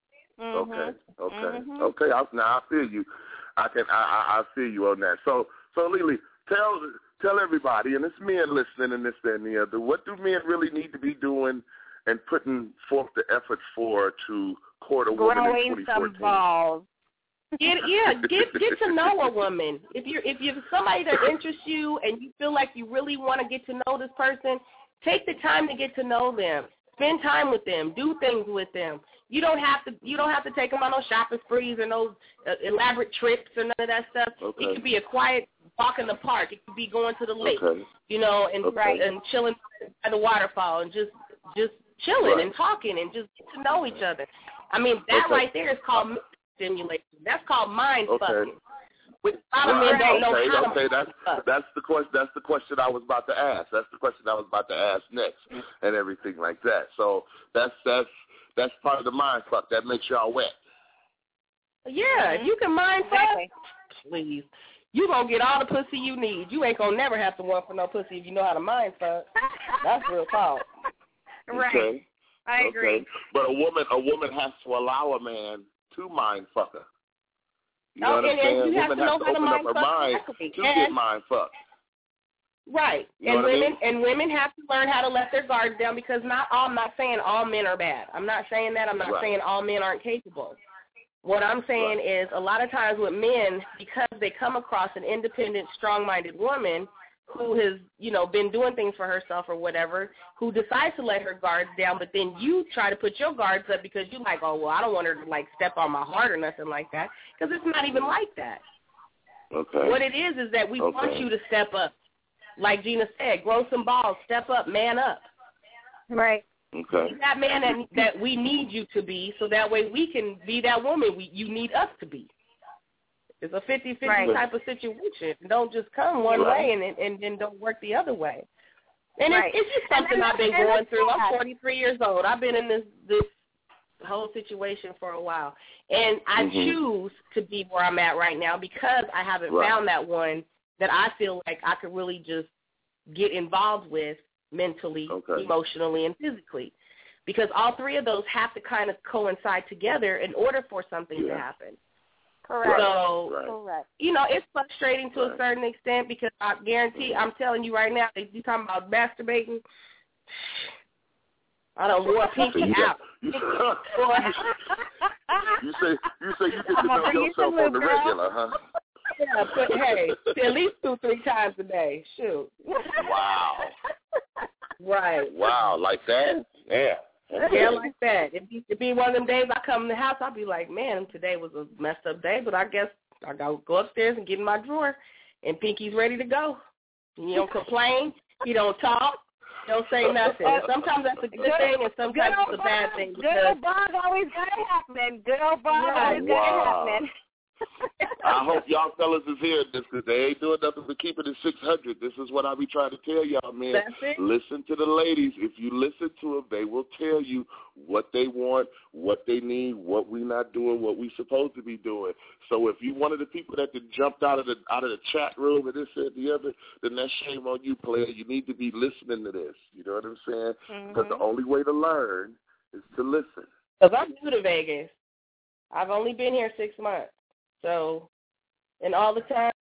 Okay. Now I feel you. I feel you on that. So Lily, tell everybody, and it's men listening and this, that, and the other, what do men really need to be doing and putting forth the efforts for to court a woman in 2014? Some balls. Get to know a woman. If you're somebody that interests you and you feel like you really want to get to know this person, take the time to get to know them. Spend time with them. Do things with them. You don't have to take them on those shopping sprees or those elaborate trips or none of that stuff. Okay. It could be a quiet walk in the park. It could be going to the lake, and chilling by the waterfall and just chilling and talking and just get to know each other. I mean, that right there is called stimulation. That's called mind fucking. Which a lot of men don't know how to that's the question. That's the question I was about to ask. That's the question I was about to ask next, and everything like that. So that's part of the mind fuck. That makes y'all wet. Yeah, you can mind fuck. Please. you going to get all the pussy you need. You ain't going to never have to want for no pussy if you know how to mind fuck. That's real talk. Right. Okay. I agree. Okay. But a woman has to allow a man to mind fuck her. You know what I'm saying? You have Women to know have to how to open up mind her fuck mind correctly. to get mind fucked. Right. You know and women have to learn how to let their guards down because I'm not saying all men are bad. I'm not saying that. I'm not saying all men aren't capable. What I'm saying is a lot of times with men, because they come across an independent, strong-minded woman who has, been doing things for herself or whatever, who decides to let her guards down, but then you try to put your guards up because you're like, oh, well, I don't want her to, step on my heart or nothing like that, because it's not even like that. Okay. What it is that we want you to step up. Like Gina said, grow some balls, step up, man up. Right. Okay. Be that man that we need you to be, so that way we can be that woman you need us to be. It's a 50-50 type of situation. Don't just come one way and then don't work the other way. And it's just something I've been going through. I'm 43 years old. I've been in this whole situation for a while. And I choose to be where I'm at right now because I haven't found that one that I feel like I could really just get involved with mentally, emotionally, and physically. Because all three of those have to kind of coincide together in order for something to happen. Correct. So, it's frustrating to a certain extent because I guarantee, I'm telling you right now, you're talking about masturbating, I don't want Pinky out. You say you get to know yourself on the regular, huh? Yeah, but hey, at least 2-3 times a day. Shoot. Wow. Right. Wow, like that? Yeah. Yeah, like that. It'd be one of them days I come in the house, I'll be like, man, today was a messed up day, but I guess I got to go upstairs and get in my drawer, and Pinky's ready to go. He don't complain. He don't talk. Don't say nothing. Sometimes that's a good thing, and sometimes it's a bad thing. Good old bug always got it happening. Good old bug always got it happening. I hope y'all fellas is hearing this because they ain't doing nothing but keeping it 600. This is what I be trying to tell y'all, man. That's it. Listen to the ladies. If you listen to them, they will tell you what they want, what they need, what we not doing, what we supposed to be doing. So if you one of the people that jumped out of the chat room and this and the other, then that's shame on you, player. You need to be listening to this. You know what I'm saying? Because the only way to learn is to listen. Because I'm new to Vegas. I've only been here 6 months. So, and all the time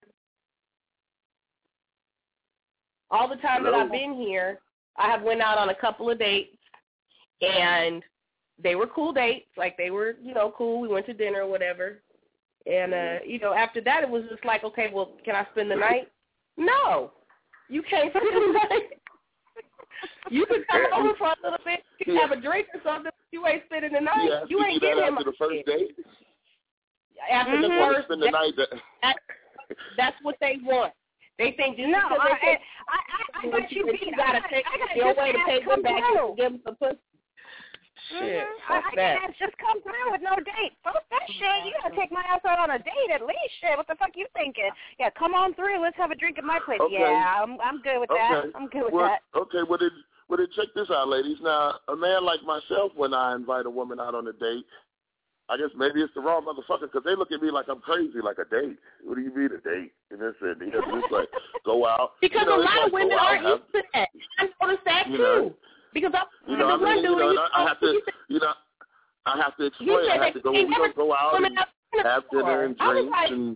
that I've been here, I have went out on a couple of dates, and they were cool dates. Like, they were, cool. We went to dinner or whatever. And, after that, it was just like, okay, well, can I spend the night? No. You can't spend the night. You can come over for a little bit. You can have a drink or something. But you ain't spending the night. Yeah, you ain't getting him after the first date? After the first spend the night. That's what they want. They think just I bet you got to take your way to take them back and give them some pussy. Shit, I can't just come through with no date. Fuck that shit. You gotta take my ass out on a date at least. Shit, what the fuck you thinking? Yeah, come on through. Let's have a drink at my place. Okay. Yeah, I'm good with that. I'm good with that. Okay, well then check this out, ladies. Now, a man like myself, when I invite a woman out on a date, I guess maybe it's the wrong motherfucker because they look at me like I'm crazy, like a date. What do you mean a date? And this and it's like go out. Because a lot of women aren't used to that. I noticed that too. Because I have to explain. I have to go. We're gonna go out and have dinner and drinks and.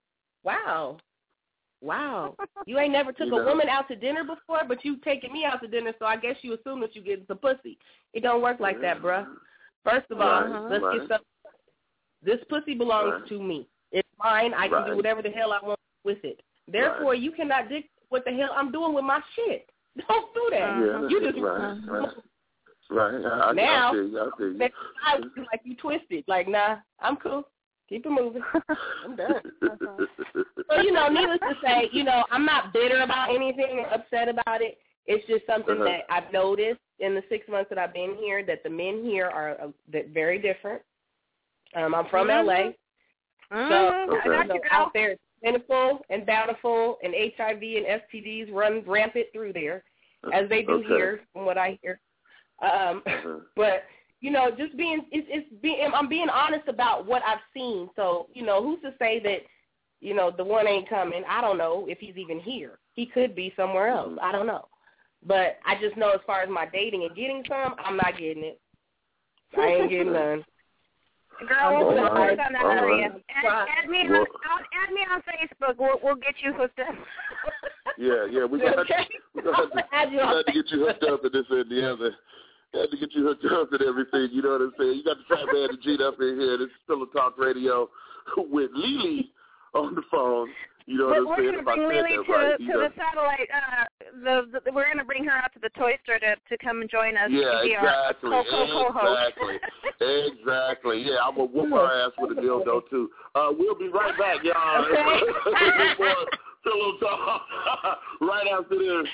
Wow. You ain't never took a woman out to dinner before, but you taking me out to dinner, so I guess you assume that you getting some pussy. It don't work like that, bruh. First of all, let's get something. This pussy belongs to me. It's mine. I can do whatever the hell I want with it. Therefore, you cannot dictate what the hell I'm doing with my shit. Don't do that. Yeah, you just right. Now, I like you twisted. Like, nah, I'm cool. Keep it moving. I'm done. So, needless to say, I'm not bitter about anything or upset about it. It's just something that I've noticed in the 6 months that I've been here, that the men here are very different. I'm from L.A., so out there it's plentiful and bountiful, and HIV and STDs run rampant through there, as they do here, from what I hear. But just I'm being honest about what I've seen. So who's to say that the one ain't coming. I don't know if he's even here. He could be somewhere else. I don't know. But I just know as far as my dating and getting some, I'm not getting it. I ain't getting none. Girl, we'll work on that for you. Add me on Facebook. We'll get you hooked up. Yeah, we're going to have to get you hooked up and this and the other. Had to get you hooked up and everything, you know what I'm saying? You got the Fat Man and Gene up in here. This is Pillow Talk Radio with Lily on the phone. You know what I'm saying? We're going to bring Lily to the satellite. We're going to bring her out to the toy store to come and join us. Yeah, exactly. Co-host. Exactly. Yeah, I'm going to whoop her ass with a dildo, too. We'll be right back, y'all. Okay. More Pillow Talk right after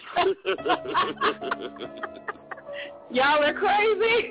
this. Y'all are crazy.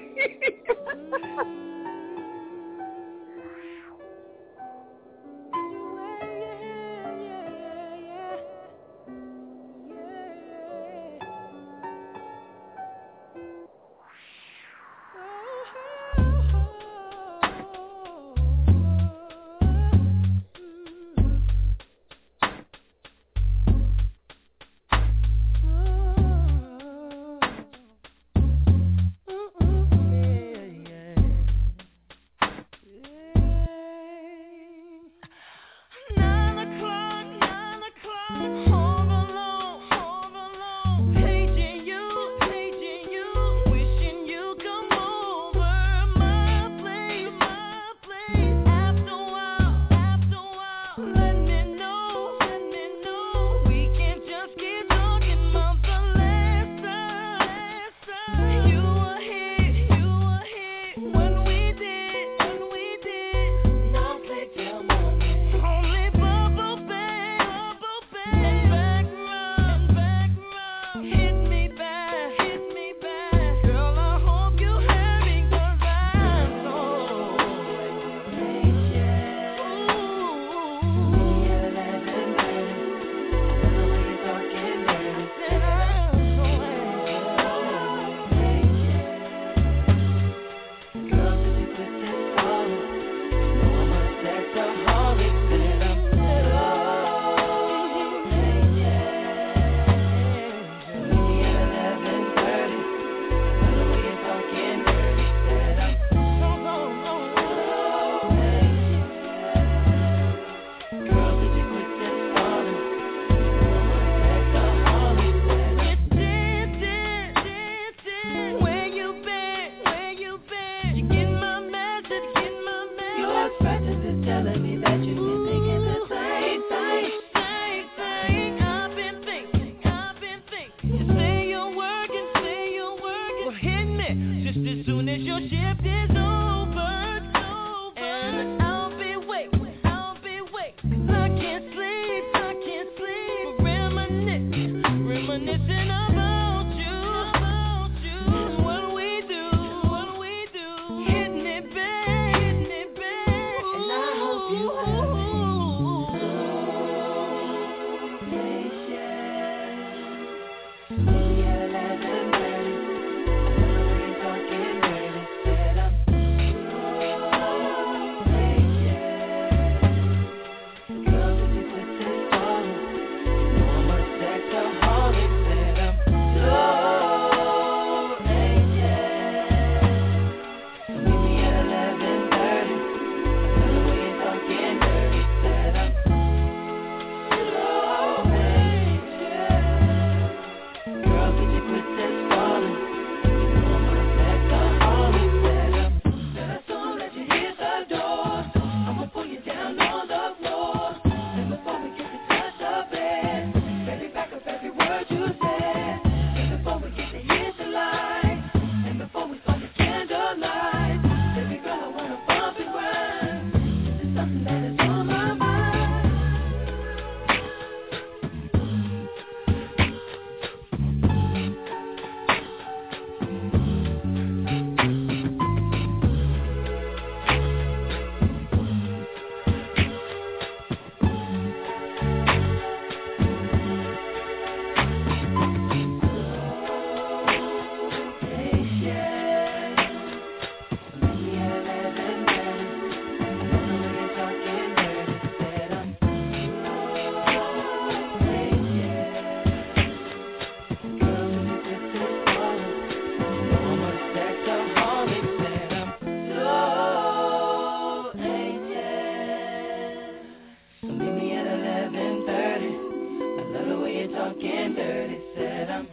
11:30. I love the way you're talking dirty. Said I'm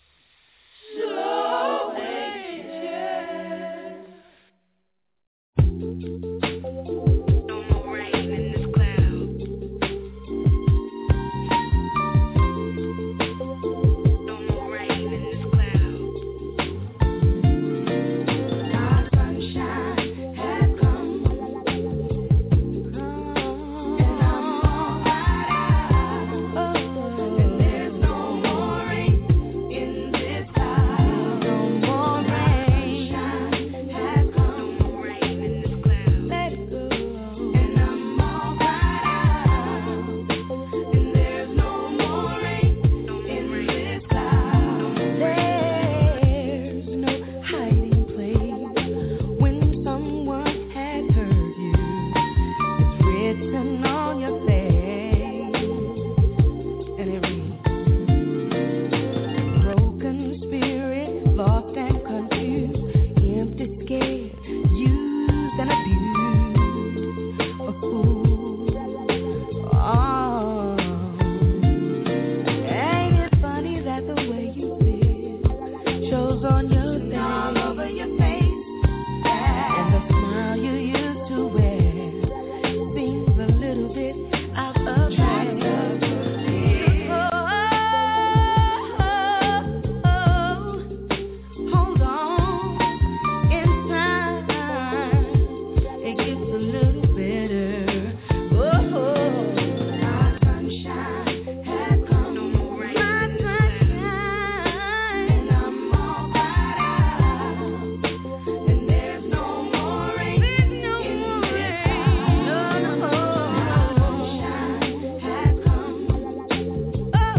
so anxious. No more rain in this cloud. No more rain in this cloud. Our sunshine has come. And I'm all right. And there's no more rain in this cloud. No more rain. Sunshine has come. No more rain in this cloud. Let it go. And I'm all right. And there's no more rain in this cloud. There's no hiding place when someone has hurt you. It's written on your face, and it reads, broken spirit, lost and confused, empty, scared, used and abused, a fool. Oh, ain't it funny that the way you feel shows on your face, all over your face, and the smile you used to wear seems a little bit out of place. Hold on, in time it gets a little better. Our sunshine has come. No more rain. My sunshine, and I'm all right. And there's no more rain. There's no more rain. No, no. Our sunshine has come. And I'm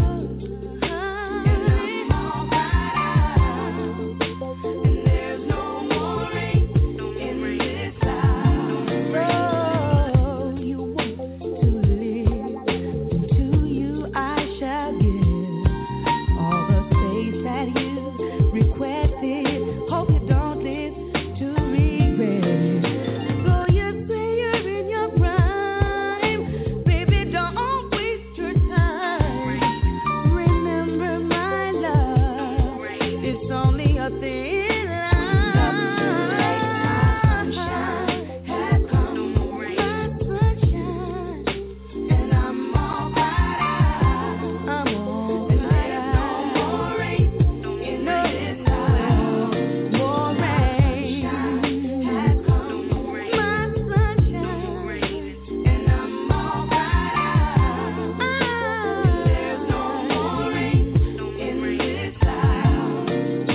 all right. And there's no more rain in this cloud. Oh, you want to live, and to you I shall give all the space that you requested. Hope you don't live to regret it. So you say you're in your prime, baby, don't waste your time. Remember my love, it's only a thin line. Sunshine has come. No more rain. My sunshine, and I'm all right. I'm all right. And there's no more rain in this cloud. More rain has come. No more rain. My sunshine, and I'm all right. There's no more rain in this cloud.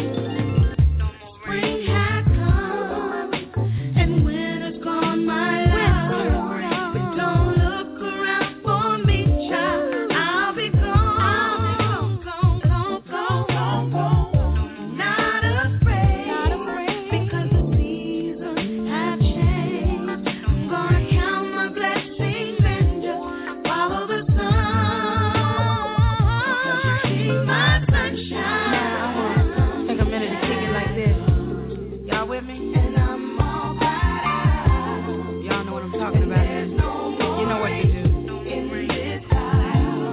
Spring has come, and winter's gone, my love. But don't look around for me, child. I'll be gone, not afraid, because the seasons have changed. I'm gonna count my blessings and just follow the sun. My sunshine. Take a minute to sing it like this. Y'all with me? And I'm all right. Y'all know what I'm talking about. You know what to do. In this cloud.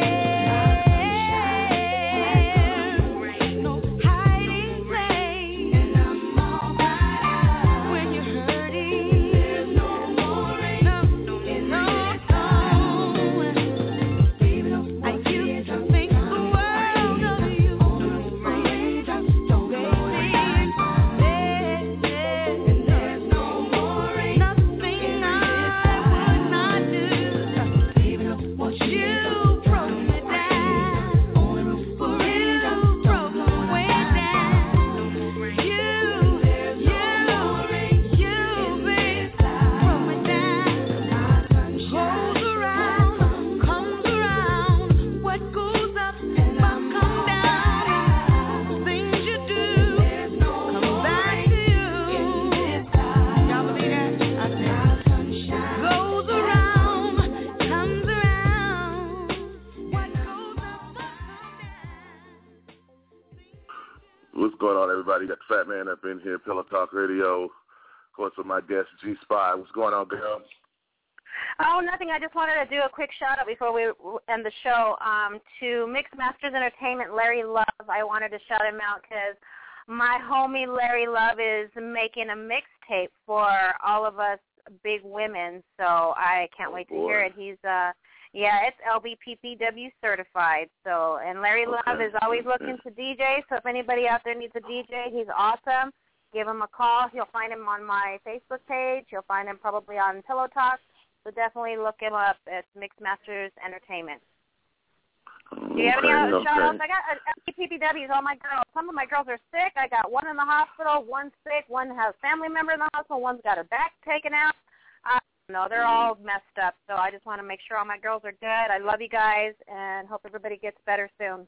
There's no hiding place. And I'm all right. When you're hurting, there's no more rain in this cloud. I used to think the world of you. Don't go and there's no more rain. Nothing I would not do. What you broke me down. For you broke me way down. You, babe, broke me down. Goes around, comes around. What goes up must come down. Things you do come back to you. Y'all believe that? I said, goes around, comes around. What goes up must come down. What's going on, everybody? Got the Fat Man up in here, Pillow Talk Radio. Of course, with my guest, G Spy. What's going on, girl? Oh, nothing. I just wanted to do a quick shout-out before we end the show to Mixed Masters Entertainment, Larry Love. I wanted to shout him out because my homie Larry Love is making a mixtape for all of us big women, so I can't wait to hear it. He's, it's LBPPW certified. So, and Larry Love is always looking to DJ, so if anybody out there needs a DJ, he's awesome. Give him a call. You'll find him on my Facebook page. You'll find him probably on Pillow Talk. So definitely look him up at Mixed Masters Entertainment. Do you have any other shout-outs? I got LBPPWs, all my girls. Some of my girls are sick. I got one in the hospital, one sick, one has a family member in the hospital, one's got her back taken out. I don't know. They're all messed up. So I just want to make sure all my girls are good. I love you guys and hope everybody gets better soon.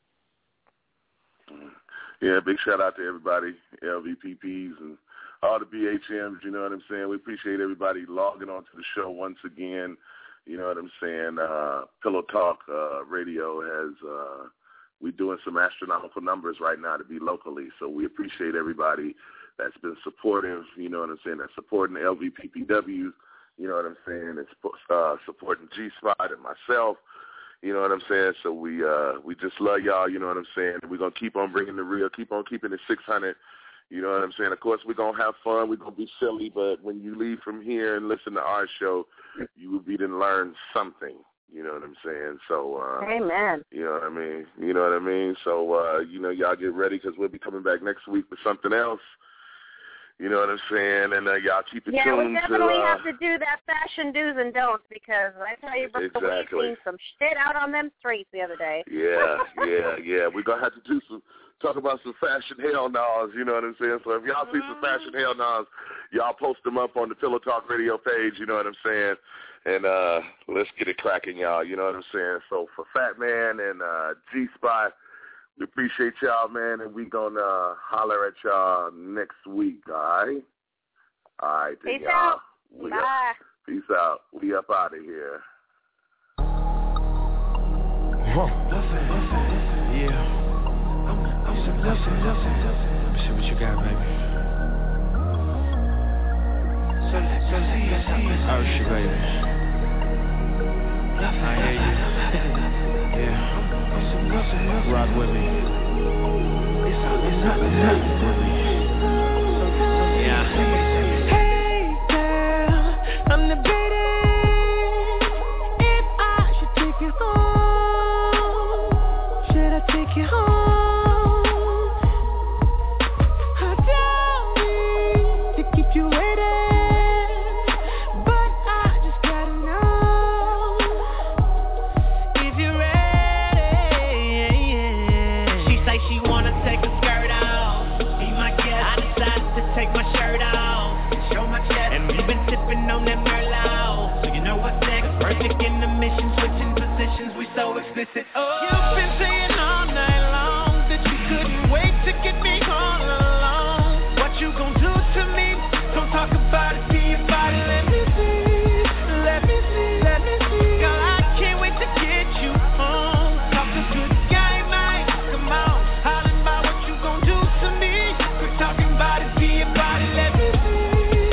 Yeah, big shout-out to everybody, LVPPs and all the BHMs, you know what I'm saying? We appreciate everybody logging on to the show once again. You know what I'm saying? Pillow Talk Radio has, we're doing some astronomical numbers right now to be locally. So we appreciate everybody that's been supportive, you know what I'm saying, that's supporting LVPPW, you know what I'm saying, it's supporting G-Spot and myself, you know what I'm saying? So we just love y'all, you know what I'm saying? We're going to keep on bringing the real, keep on keeping it 600. You know what I'm saying? Of course, we're going to have fun. We're going to be silly. But when you leave from here and listen to our show, you will be to learn something. You know what I'm saying? So, amen. You know what I mean? You know what I mean? So, y'all get ready because we'll be coming back next week with something else. You know what I'm saying? And y'all keep it tuned. Yeah, we definitely have to do that fashion do's and don'ts because I tell you, we've seen some shit out on them streets the other day. Yeah. We're going to have to talk about some fashion hell no's, you know what I'm saying? So if y'all see some fashion hell no's, y'all post them up on the Pillow Talk Radio page, you know what I'm saying? And let's get it cracking, y'all, you know what I'm saying? So for Fat Man and G-Spot, we appreciate y'all, man, and we going to holler at y'all next week, all right? All right, then, Peace out. Bye. Peace out. We up out of here. Yeah. Listen. Let me see what you got, baby. Oh, shit, baby. I hear you. Yeah. Rock with me. Yeah. Hey, girl, I'm debating if I should take you home. Should I take you home? Oh, you've been saying all night long that you couldn't wait to get me all alone. What you gon' do to me? Don't talk about it, see your body. Let me see. Girl, I can't wait to get you home. Talk a good game, man. Come on, hollering about what you gon' do to me. Quit talking about it, see your body. Let me see.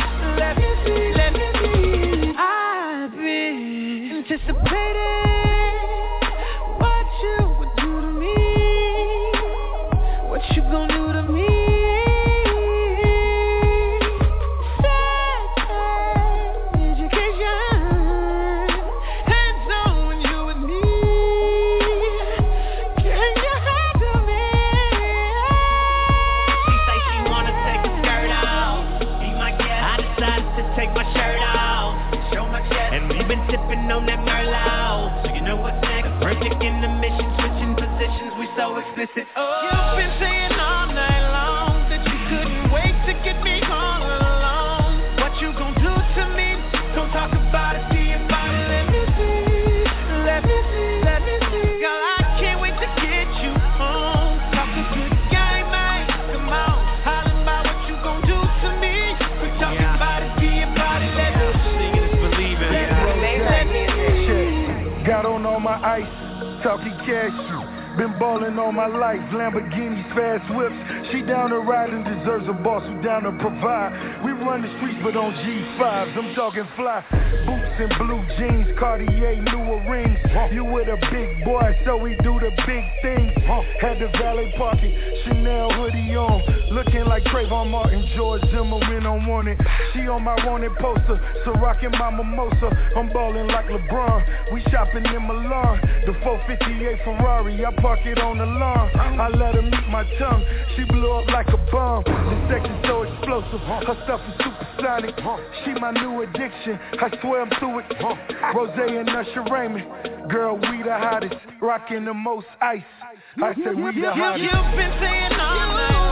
I've been anticipating on that Merlot. So you know what's next. Perfect in the mission, switching positions, we so explicit. Oh, you've been saying all night long that you couldn't wait to get me all alone. What you gon' do to me? Don't talk about it, see your body. Let me see. Girl, I can't wait to get you home. Talk a good game, man. Come on, hollering about what you gon' do to me. We're talking about it, see your body. Let me see. Got on all my ice, talking cash. Been ballin' all my life, Lamborghinis, fast whips. She down to ride and deserves a boss who down to provide. We run the streets but on G5s, I'm talking fly. Boots and blue jeans, Cartier, newer rings. You with a big boy, so we do the big things. Had the valet parking, Chanel hoodie on. Looking like Trayvon Martin, George Zimmerman on Wanted. She on my wanted poster, so rockin' my mimosa. I'm ballin' like LeBron, we shopping in Milan. The 458 Ferrari, I park it on the lawn. I let her meet my tongue, she blew up like a bomb. The sex is so explosive, her stuff is supersonic. She my new addiction, I swear I'm through it. Rose and Usher Raymond, girl we the hottest, rockin' the most ice. I said we the hottest. You've been saying all night